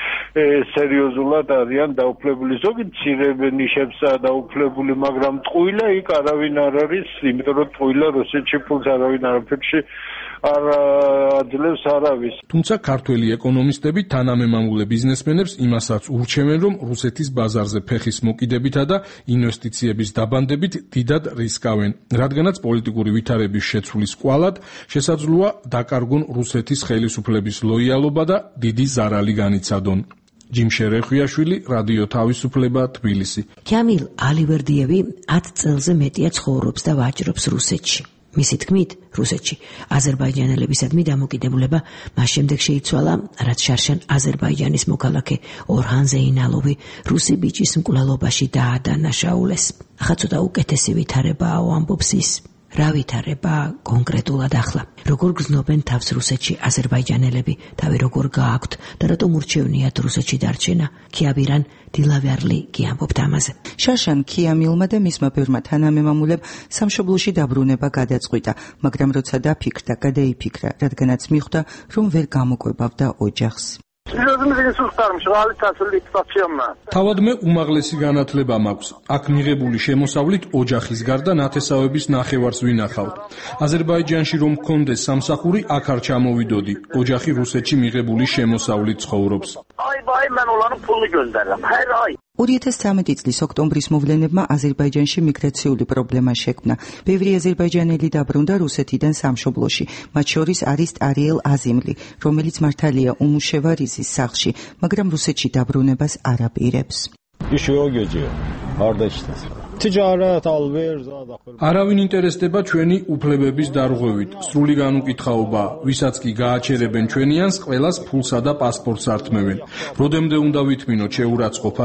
სერიოზულად არიან დაუფლებული. ზოგი მცირე ნიშებსაა დაუფლებული, მაგრამ ტყუილა იქ არავინ არ არის, იმიტომ რომ ტყუილა რუსეთში ფულს არავინ არაფერში არ აძლევს არავის. თუმცა ქართველი ეკონომისტები თანამემამულე ბიზნესმენებს იმასაც ურჩევენ, რომ რუსეთის ბაზარზე ფეხის მოკიდებითა და ინვესტიციების დაბანდებით დიდად რისკავენ, რადგანაც პოლიტიკური ვითარების შეცვლის კვალად შესაძლოა დაკარგონ რუსეთის ხელისუფლების ლოიალობა და დიდი ზარალი განიცადონ. ჯიმშე რეხვიაშვილი, რადიო თავისუფლება, თბილისი. კამილ ალივერდიევი 10 წელზე მეტია ცხოვრობს და ვაჭრობს რუსეთში. მისი თქმით, რუსეთში აზერბაიჯანელებისადმი დამოკიდებულება მას შემდეგ შეიცვალა, რაც შარშან აზერბაიჯანის მოქალაქე ორჰან ზეინალოვი რუსი ბიჭის მკვლელობაში დაადანაშაულეს. ახლა ცოტა უკეთესი ვითარებაა, ამბობს ის. რა ვითარება კონკრეტულად ახლა? როგორ გრძნობენ თავს რუსეთში აზერბაიჯანელები, თავი როგორ გააქვთ და რატომ ურჩევნიათ რუსეთში დარჩენა? ქიაბირან დილავერლი გიამბობთ ამაზე. შარშან ქიამილმა და მისმა ბევრმა თანამემამულემ სამშობლოში დაბრუნება გადაწყვიტა, მაგრამ როცა დაფიქრდა, გადაიფიქრა, რადგანაც მიხვდა, რომ ვერ გამოკვებავდა ოჯახს. თავად მე უმაღლესი განათლება მაქვს. აქ მიღებული შემოსავლით ოჯახის გარდა ნათესავების ნახევარს ვინახავთ. აზერბაიჯანში რომ მქონდეს სამსახური, აქ არ ჩამოვიდოდი. ოჯახი რუსეთში მიღებული შემოსავლით ცხოვრობს. 2013 წლის ოქტომბრის მოვლენებმა აზერბაიჯანში მიგრაციული პრობლემა შექმნა. ბევრი აზერბაიჯანელი დაბრუნდა რუსეთიდან სამშობლოში, მათ შორის არის ტარიელ აზიმლი, რომელიც მართალია უმუშევარიზის სახლში, მაგრამ რუსეთში დაბრუნებას არ აპირებს. არავინ ინტერესდება ჩვენი უფლებების დარღვევით. სრული განუკითხაობა, ვისაც კი გააჩერებენ ჩვენიანს, ყველას ფულსა და პასპორტს ართმევენ. როდემდე უნდა ვითმინოთ შეურაცხყოფა?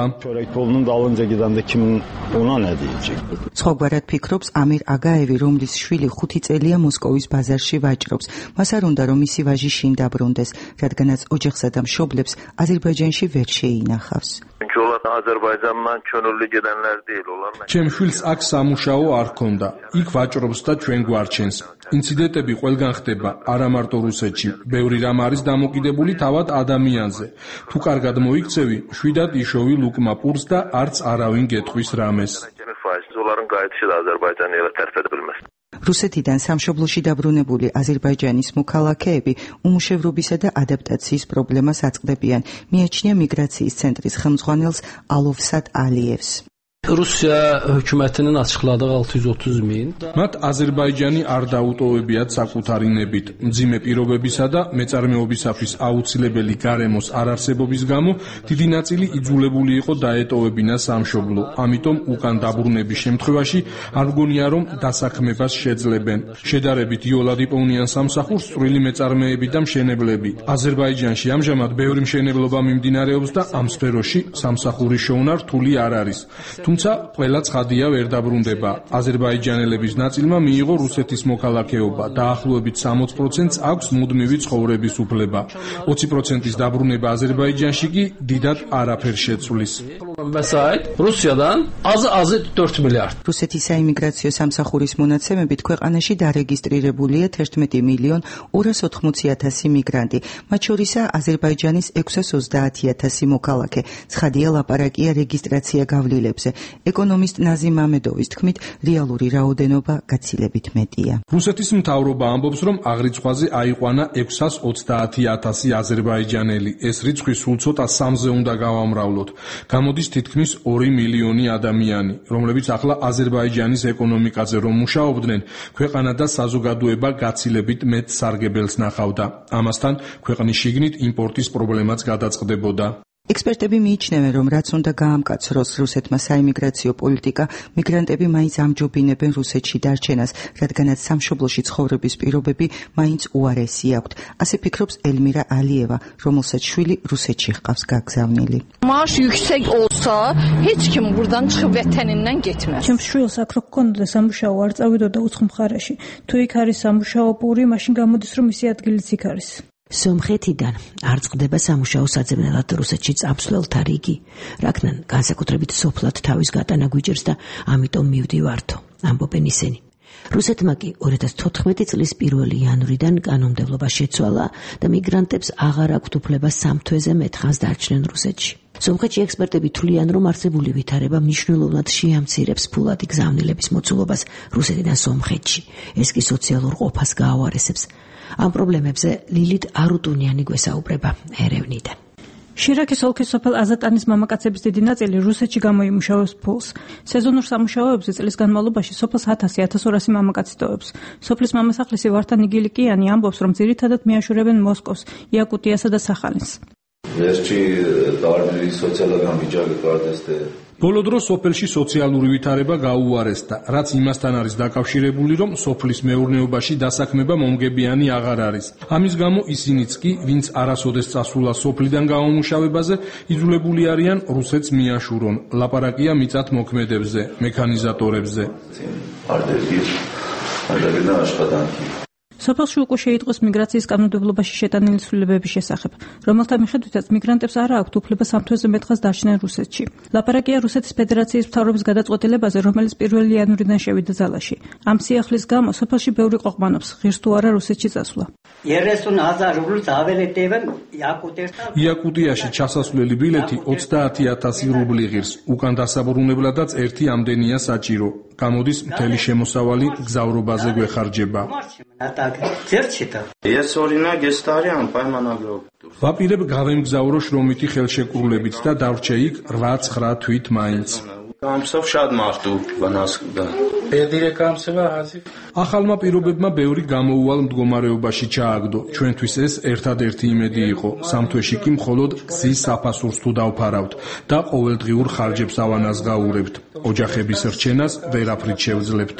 სხვაგვარად ფიქრობს ამირ აგაევი, რომლის შვილი 5 წელია მოსკოვის ბაზარში ვაჭრობს. მას არ უნდა, რომ მისი ვაჟი შინ დაბრუნდეს, რადგანაც ოჯახსა და მშობლებს აზერბაიჯანში ვერ შეინახავს. ჩემ შვილს აქ სამუშაო არ ჰქონდა. იქ ვაჭრობს და ჩვენ გვარჩენს. ინციდენტები ყველგან ხდება, არა მარტო რუსეთში. ბევრი რამ არის დამოკიდებული თავად ადამიანზე. თუ კარგად მოიქცევი, შვიდად იშოვი ლუკმა პურს და არც არავინ გეტყვის რამეს. რუსეთიდან სამშობლოში დაბრუნებული აზერბაიჯანის მოქალაქეები უმუშევრობისა და ადაპტაციის პრობლემას აწყდებიან. მიაჩნია მიგრაციის ცენტრის ხელმძღვანელს ალოვსად ალიევს. Rusiya hökumətinin açıqladığı 630.000 მათ აზერბაიჯანი არ დაუტოვებიათ საკუთარი ნებით. მძიმე პირობებისა და მეწარმეობისათვის აუცილებელი გარემოს არარსებობის გამო დიდი ნაწილი იძულებული იყო დაეტოვებინა სამშობლო. ამიტომ უკან დაბრუნების შემთხვევაში არ მგონია რომ დასაქმებას შეძლებენ. შედარებით იოლად იპოვნიან სამსახურს წვრილი მეწარმეები და მშენებლები. აზერბაიჯანში ამჟამად ბევრი მშენებლობა მიმდინარეობს და ამ სფეროში სამსახურის შოვნა რთული არ არის. თუმცა ყველა ცხადია ვერ დაბრუნდება. აზერბაიჯანელების ნაწილმა მიიღო რუსეთის მოქალაქეობა. დაახლოებით 60%-ს აქვს მუდმივი ცხოვრების უფლება. 20%-ის დაბრუნება აზერბაიჯანში კი დიდად არაფერს შეცვლის. ვესაით რუსიიდან azı 4 მილიარდ. რუსეთის საიმიგრაციო სამსახურის მონაცემებით ქვეყანაში დარეგისტრირებულია 11,280,000 მიგრანტი, მათ შორისაა აზერბაიჯანის 630,000 მოქალაქე. ცხადია ლაპარაკია რეგისტრაცია გავლილებზე. ეკონომისტ ნაზიმ მამედოვის თქმით, რეალური რაოდენობა გაცილებით მეტია. რუსეთის მთავრობა ამბობს, რომ აღრიცხვაზე აიყვანა 630,000 აზერბაიჯანელი. ეს რიცხვი სულ ცოტა 3-ზე უნდა გავამრავლოთ. გამოდის თითქმის 2 მილიონი ადამიანი, რომლებიც ახლა აზერბაიჯანის ეკონომიკაზე რომ მუშაობდნენ, ქვეყანა და საზოგადოება გაცილებით მეტ სარგებელს ნახავდა. ამასთან ქვეყნის შიგნით იმპორტის პრობლემაც გადაწყდებოდა. ექსპერტები მიიჩნევენ, რომ რაც უნდა გაამკაცროს რუსეთმა საიმიგრაციო პოლიტიკა, მიგრანტები მაინც ამჯობინებენ რუსეთში დარჩენას, რადგანაც სამშობლოში ცხოვრების პირობები მაინც უარესი აქვთ. ასე ფიქრობს ელმირა ალიევა, რომელსაც შვილი რუსეთში ჰყავს გაგზავნილი. Maaş yüksek olsa, heç kim buradan çıxıb vətənindən getməz. ჩემს შვილს აქ რო გქონდა სამუშაო, არ წავიდოდა უცხო მხარეში. თუ იქ არის სამუშაო პური, მაშინ გამოდის, რომ მისი ადგილიც იქ არის. სომხეთიდან არ წყდება სამუშაო საძებნელად რუსეთში წამსვლელთა რიგი, რადგან განსაკუთრებით სოფლად თავის გატანა გვიჭირს და ამიტომ მივდივართო, ამბობენ ისინი. რუსეთმა კი 2014 წლის 1 იანვრიდან კანონმდებლობა შეცვალა და მიგრანტებს აღარ აქვთ უფლება 3 თვეზე მეტხანს დარჩნენ რუსეთში. სომხეთში ექსპერტები თვლიან, რომ არსებული ვითარება მნიშვნელოვნად შეამცირებს ფულადი გზავნილების მოცულობას რუსეთიდან სომხეთში. ეს კი სოციალურ ყოფას გააუარესებს. ამ პრობლემებზე ლილით არუტუნიანი გვესაუბრება ერევნიდან. შირაქის ოლქის სოფელ აზატანის მამაკაცების დიდი ნაწილი რუსეთში გამოიმუშავებს ფულს. სეზონურ სამუშაოებზე წლის განმავლობაში სოფელს 1000-1200 მამაკაცი ტოვებს. სოფლის მამასახლისი ვართა ნიგილიკიანი ამბობს, რომ ძირითადად მიაშურებენ მოსკოვს, იაკუტიასა და სახალინს. ბოლო დროს სოფელში სოციალური ვითარება გაუარესდა, რაც იმასთან არის დაკავშირებული, რომ სოფლის მეურნეობაში დასაქმება მომგებიანი აღარ არის. ამის გამო ისინიც კი, ვინც არასოდეს წასულა სოფლიდან გამომუშავებაზე, იძულებული არიან რუსეთს მიაშურონ. ლაპარაკია მიწათ მოქმედებზე, მექანიზატორებზე. სოფელში უკვე შეიტყოს მიგრაციის კანონმდებლობაში შეტანილი ცვლილებების შესახებ, რომელთა მიხედვითაც მიგრანტებს არ აქვთ უფლება 3 თვეზე მეტხანს დარჩნენ რუსეთში. ლაპარაკია რუსეთის ფედერაციის მთავრობის გადაწყვეტილებაზე, რომელიც 1 იანვრიდან შევიდა ძალაში. ამ სიახლის გამო სოფელში ბევრი ყოყმანობს, ღირს თუ არა რუსეთში წასვლა. იაკუტიაში ჩასასვლელი ბილეთი 30,000 რუბლი ღირს, უკან დასაბრუნებლადაც ერთი ამდენია საჭირო. გამოდის მთელი შემოსავალი გზავრობაზე გვეხარჯება. ვაპირებ გავემგზავრო შრომითი ხელშეკრულებით და დავრჩე იქ 8-9 თვით მაინც. ახალმა პირობებმა ბევრი გამოუვალ მდგომარეობაში ჩააგდო. ჩვენთვის ეს ერთადერთი იმედი იყო. 3 თვეში კი მხოლოდ გზის საფასურს თუ დავფარავთ და ყოველდღიურ ხარჯებს ავანაზღაურებთ. ოჯახების რჩენას ვერაფრით შევძლებთ.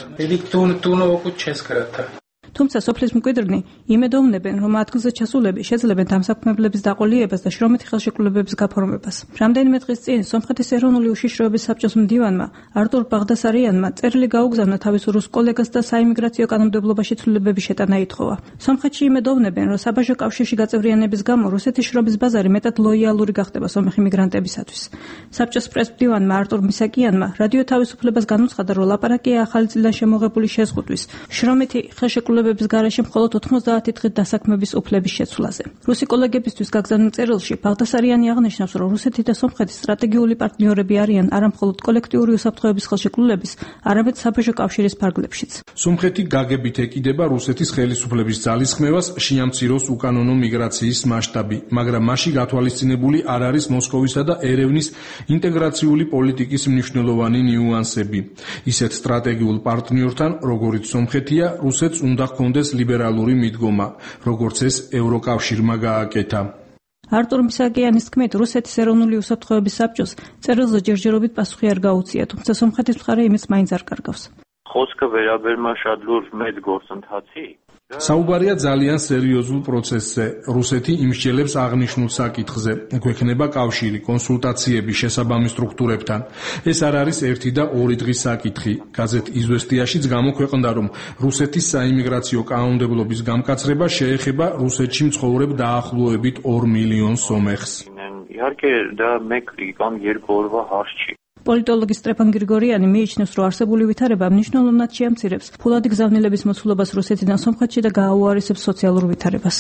თუმცა სოფლის მკვიდრნი იმედოვნებენ, რომ ადგილზე ჩასულები შეძლებენ დამსაქმებლების დაყოლიებას და შრომითი ხელშეკრულებების გაფორმებას. რამდენიმე დღის წინ სომხეთის ეროვნული უშიშროების საბჭოს მდივანმა არტურ ბაღდასარიანმა წერილი გაუგზავნა თავის რუს კოლეგას და საიმიგრაციო კანონმდებლობაში ცვლილებების შეტანა ითხოვა. სომხეთში იმედოვნებენ, რომ საბაჟო კავშირში გაწევრიანების გამო რუსეთის შრომის ბაზარი მეტად ლოიალური გახდება სომეხი მიგრანტებისათვის. საბჭოს პრესმდივანმა არტურ მისაკიანმა რადიო თავისუფლებას განუცხადა, რომ ლაპარაკია ახალი წლიდან შემოღებული შეზღუდვის. შრომითი ხელშეკრულებების გარეშე მხოლოდ 90 დღით დასაქმების უფლების შეცვლაზე. რუსი კოლეგებისთვის გაგზავნილ წერილში ბაღდასარიანი აღნიშნავს, რომ რუსეთი და სომხეთი სტრატეგიული პარტნიორები არიან არა მხოლოდ კოლექტიური უსაფრთხოების ხელშეკრულების, არამედ საბაჟო კავშირის ფარგლებშიც. სომხეთი გაგებით ეკიდება რუსეთის ხელისუფლების ძალისხმევას შეამციროს უკანონო მიგრაციის მასშტაბი, მაგრამ მასში გათვალისწინებული არ არის მოსკოვისა და ერევნის ინტეგრაციული პოლიტიკის მნიშვნელოვანი ნიუანსები. ისეთ სტრატეგიულ პარტნიორთან, როგორიც სომხეთია, რუსეთს უნდა ჰქონდეს ლიბერალური მიდგომა, როგორც ეს ევროკავშირმა გააკეთა. არტურ მისაკიანის თქმით, რუსეთის ეროვნული უსაფრთხოების საბჭოს წერილზე ჯერჯერობით პასუხი არ გაუწია, თუმცა სომხეთის მხარე იმის მაინც არ კარგავს. խոսքը վերաբերում շադլուր մեծ գործընթացի საუბარია ძალიან სერიოზულ პროცესზე. რუსეთი იმსჯელებს აღნიშნულ საკითხზე. გვექნება კავშირი, კონსულტაციები შესაბამის სტრუქტურებთან. ეს არ არის 1 და 2 დღის საკითხი. გაზეთ იზვესტიაშიც გამოქვეყნდა, რომ რუსეთის საიმიგრაციო კანონმდებლობის გამკაცრება შეეხება რუსეთში მცხოვრებ დაახლოებით 2 მილიონ სომეხს. իհարկե դա մեկ կամ երկու օրվա հարց չի პოლიტოლოგი სტრეფან გრიგორიანი მიიჩნევს, რომ არსებული ვითარება მნიშვნელოვნად შეამცირებს ფულადი გზავნილების მოცულობას რუსეთიდან სომხეთში და გააუარესებს სოციალურ ვითარებას.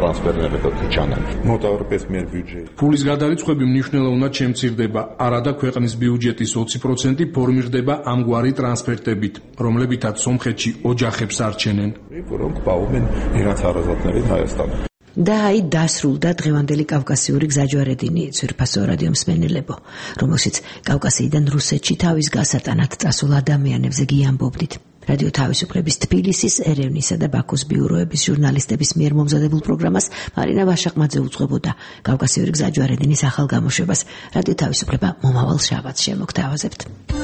ფულის გადარიცხვები მნიშვნელოვნად შემცირდება, არადა ქვეყნის ბიუჯეტის 20% ფორმირდება ამგვარი ტრანსფერტებით, რომლებითაც სომხეთში ოჯახებს არჩენენ. და აი დასრულდა დღევანდელი კავკასიური გზაჯვარედინი ძვირფასო რადიო მსმენელებო, რომელშიც კავკასიიდან რუსეთში თავის გასატანად წასულ ადამიანებზე გიამბობდით. რადიო თავისუფლების თბილისის, ერევნისა და ბაქოს ბიუროების ჟურნალისტების მიერ მომზადებულ პროგრამას მარინა ვაშაყმაძე უძღვებოდა. კავკასიური გზაჯვარედინის ახალ გამოშვებას რადიო თავისუფლება მომავალ შაბათს შემოგთავაზებთ.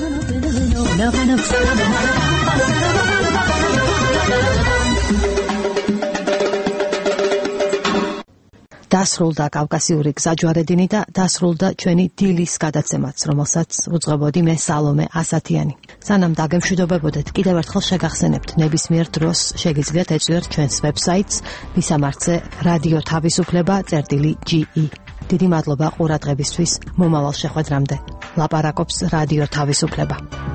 დასრულდა კავკასიური გზაჯვარედინი და დასრულდა ჩვენი დილის გადაცემაც, რომელსაც უძღვებოდი მე სალომე ასათიანი. სანამ დაგემშვიდობებოდეთ, კიდევ ერთხელ შეგახსენებთ, ნებისმიერ დროს შეგიძლიათ ეწვიოთ ჩვენს ვებსაიტს ვისამართზე რადიო თავისუფლება.ge. დიდი მადლობა ყურადღებისთვის, მომავალ შეხვედრამდე. ლაპარაკობს რადიო თავისუფლება.